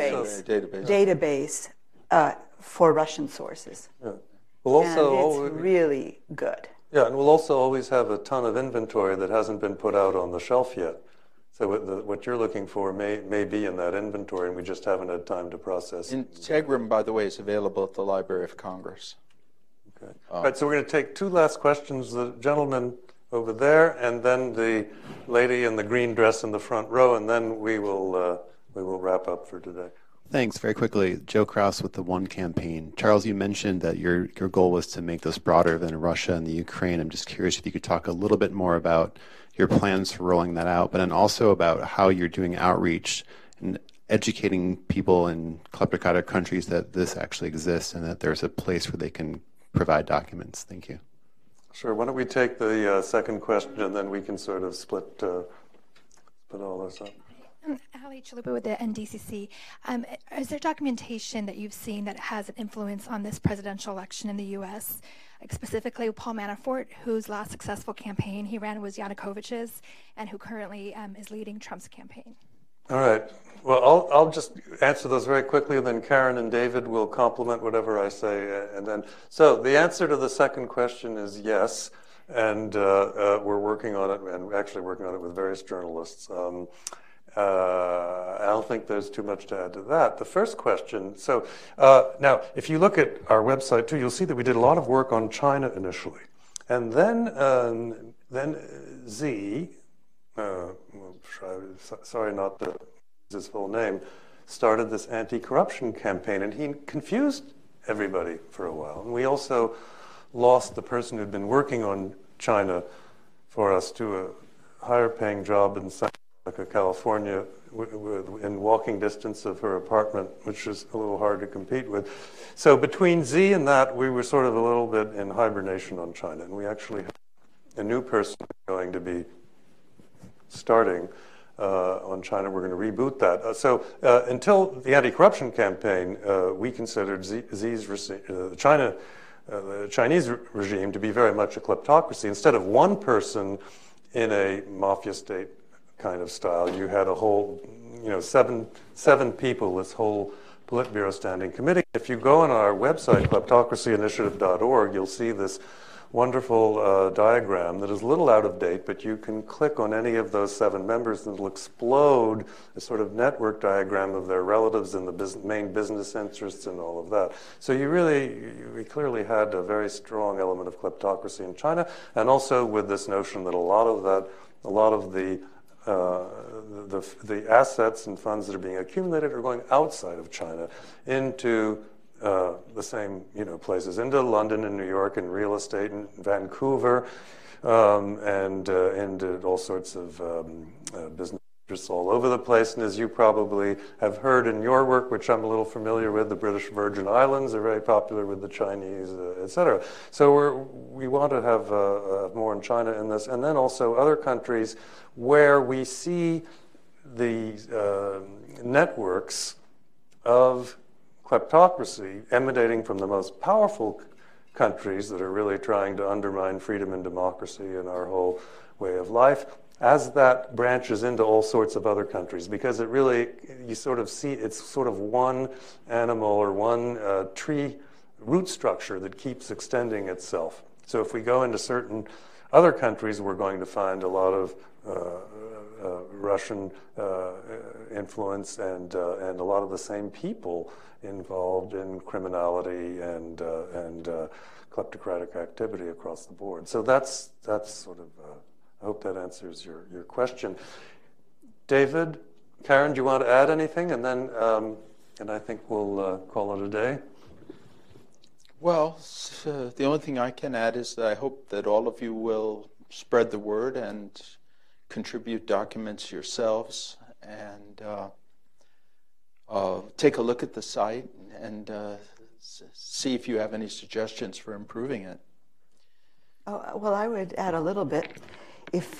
for Russian sources. Yeah. We'll also and it's really good. Yeah, and we'll also always have a ton of inventory that hasn't been put out on the shelf yet. So what you're looking for may be in that inventory, and we just haven't had time to process it. Integrum, by the way, is available at the Library of Congress. Okay. All right, so we're going to take two last questions. The gentleman over there, and then the lady in the green dress in the front row, and then we will wrap up for today. Thanks. Very quickly, Joe Kraus with the One Campaign. Charles, you mentioned that your goal was to make this broader than Russia and the Ukraine. I'm just curious if you could talk a little bit more about your plans for rolling that out, but then also about how you're doing outreach and educating people in kleptocratic countries that this actually exists and that there's a place where they can provide documents. Thank you. Sure. Why don't we take the second question, and then we can sort of split all this up. Ali Chalupa with the NDCC. Is there documentation that you've seen that has an influence on this presidential election in the U.S., like specifically Paul Manafort, whose last successful campaign he ran was Yanukovych's, and who currently is leading Trump's campaign? All right. Well, I'll just answer those very quickly, and then Karen and David will complement whatever I say. And then, so the answer to the second question is yes, and we're working on it, and actually working on it with various journalists. I don't think there's too much to add to that. The first question, so now if you look at our website too, you'll see that we did a lot of work on China initially. And then Z, sorry not to use his full name, started this anti-corruption campaign, and he confused everybody for a while. And we also lost the person who'd been working on China for us to a higher paying job in Santa Monica, California, in walking distance of her apartment, which was a little hard to compete with. So between Z and that, we were sort of a little bit in hibernation on China, and we actually have a new person going to be starting on China. We're going to reboot that. So until the anti-corruption campaign, we considered Xi's the Chinese regime to be very much a kleptocracy. Instead of one person in a mafia state kind of style, you had a whole, seven people, this whole Politburo standing committee. If you go on our website, kleptocracyinitiative.org, you'll see this wonderful diagram that is a little out of date, but you can click on any of those 7 members and it'll explode a sort of network diagram of their relatives and the main business interests and all of that. So we clearly had a very strong element of kleptocracy in China, and also with this notion that a lot of the assets and funds that are being accumulated are going outside of China into the same places, into London and New York and real estate in Vancouver, and into all sorts of business interests all over the place. And as you probably have heard in your work, which I'm a little familiar with, the British Virgin Islands are very popular with the Chinese, etc. So we want to have more in China in this, and then also other countries where we see the networks of kleptocracy emanating from the most powerful countries that are really trying to undermine freedom and democracy and our whole way of life, as that branches into all sorts of other countries, because it really, you sort of see, it's sort of one animal or one tree root structure that keeps extending itself. So if we go into certain other countries, we're going to find a lot of Russian influence and a lot of the same people involved in criminality and kleptocratic activity across the board. So that's sort of, I hope that answers your question. David, Karen, do you want to add anything? And then, and I think we'll call it a day. Well, the only thing I can add is that I hope that all of you will spread the word and contribute documents yourselves, and take a look at the site and see if you have any suggestions for improving it. Oh, well, I would add a little bit. If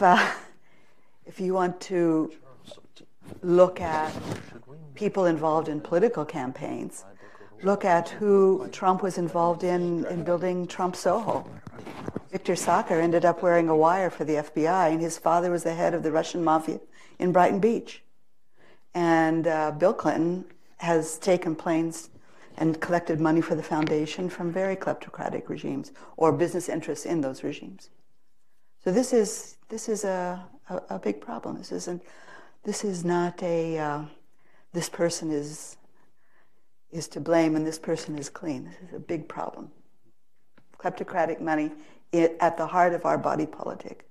you want to look at people involved in political campaigns, look at who Trump was involved in building Trump Soho. Victor Sakar ended up wearing a wire for the FBI, and his father was the head of the Russian mafia in Brighton Beach. And Bill Clinton has taken planes and collected money for the foundation from very kleptocratic regimes or business interests in those regimes. So this is a big problem. This is not a this person is to blame and this person is clean. This is a big problem. Kleptocratic money at the heart of our body politic.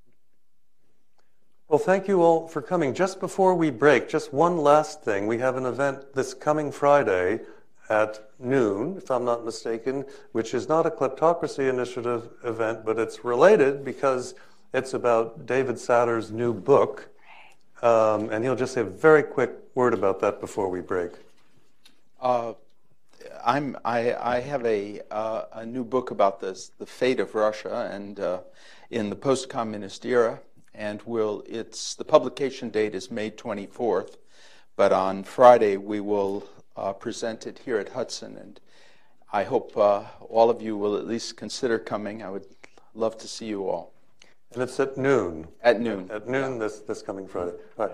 Well, thank you all for coming. Just before we break, just one last thing. We have an event this coming Friday at noon, if I'm not mistaken, which is not a Kleptocracy Initiative event, but it's related because it's about David Satter's new book. And he'll just say a very quick word about that before we break. I have a new book about the fate of Russia and in the post-communist era, and the publication date is May 24th, but on Friday we will present it here at Hudson, and I hope all of you will at least consider coming. I would love to see you all. And it's at noon. At noon. At noon, yeah. this coming Friday. All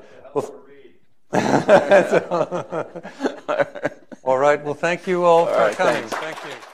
right. Well, all right. Well, thank you all for coming. Thank you.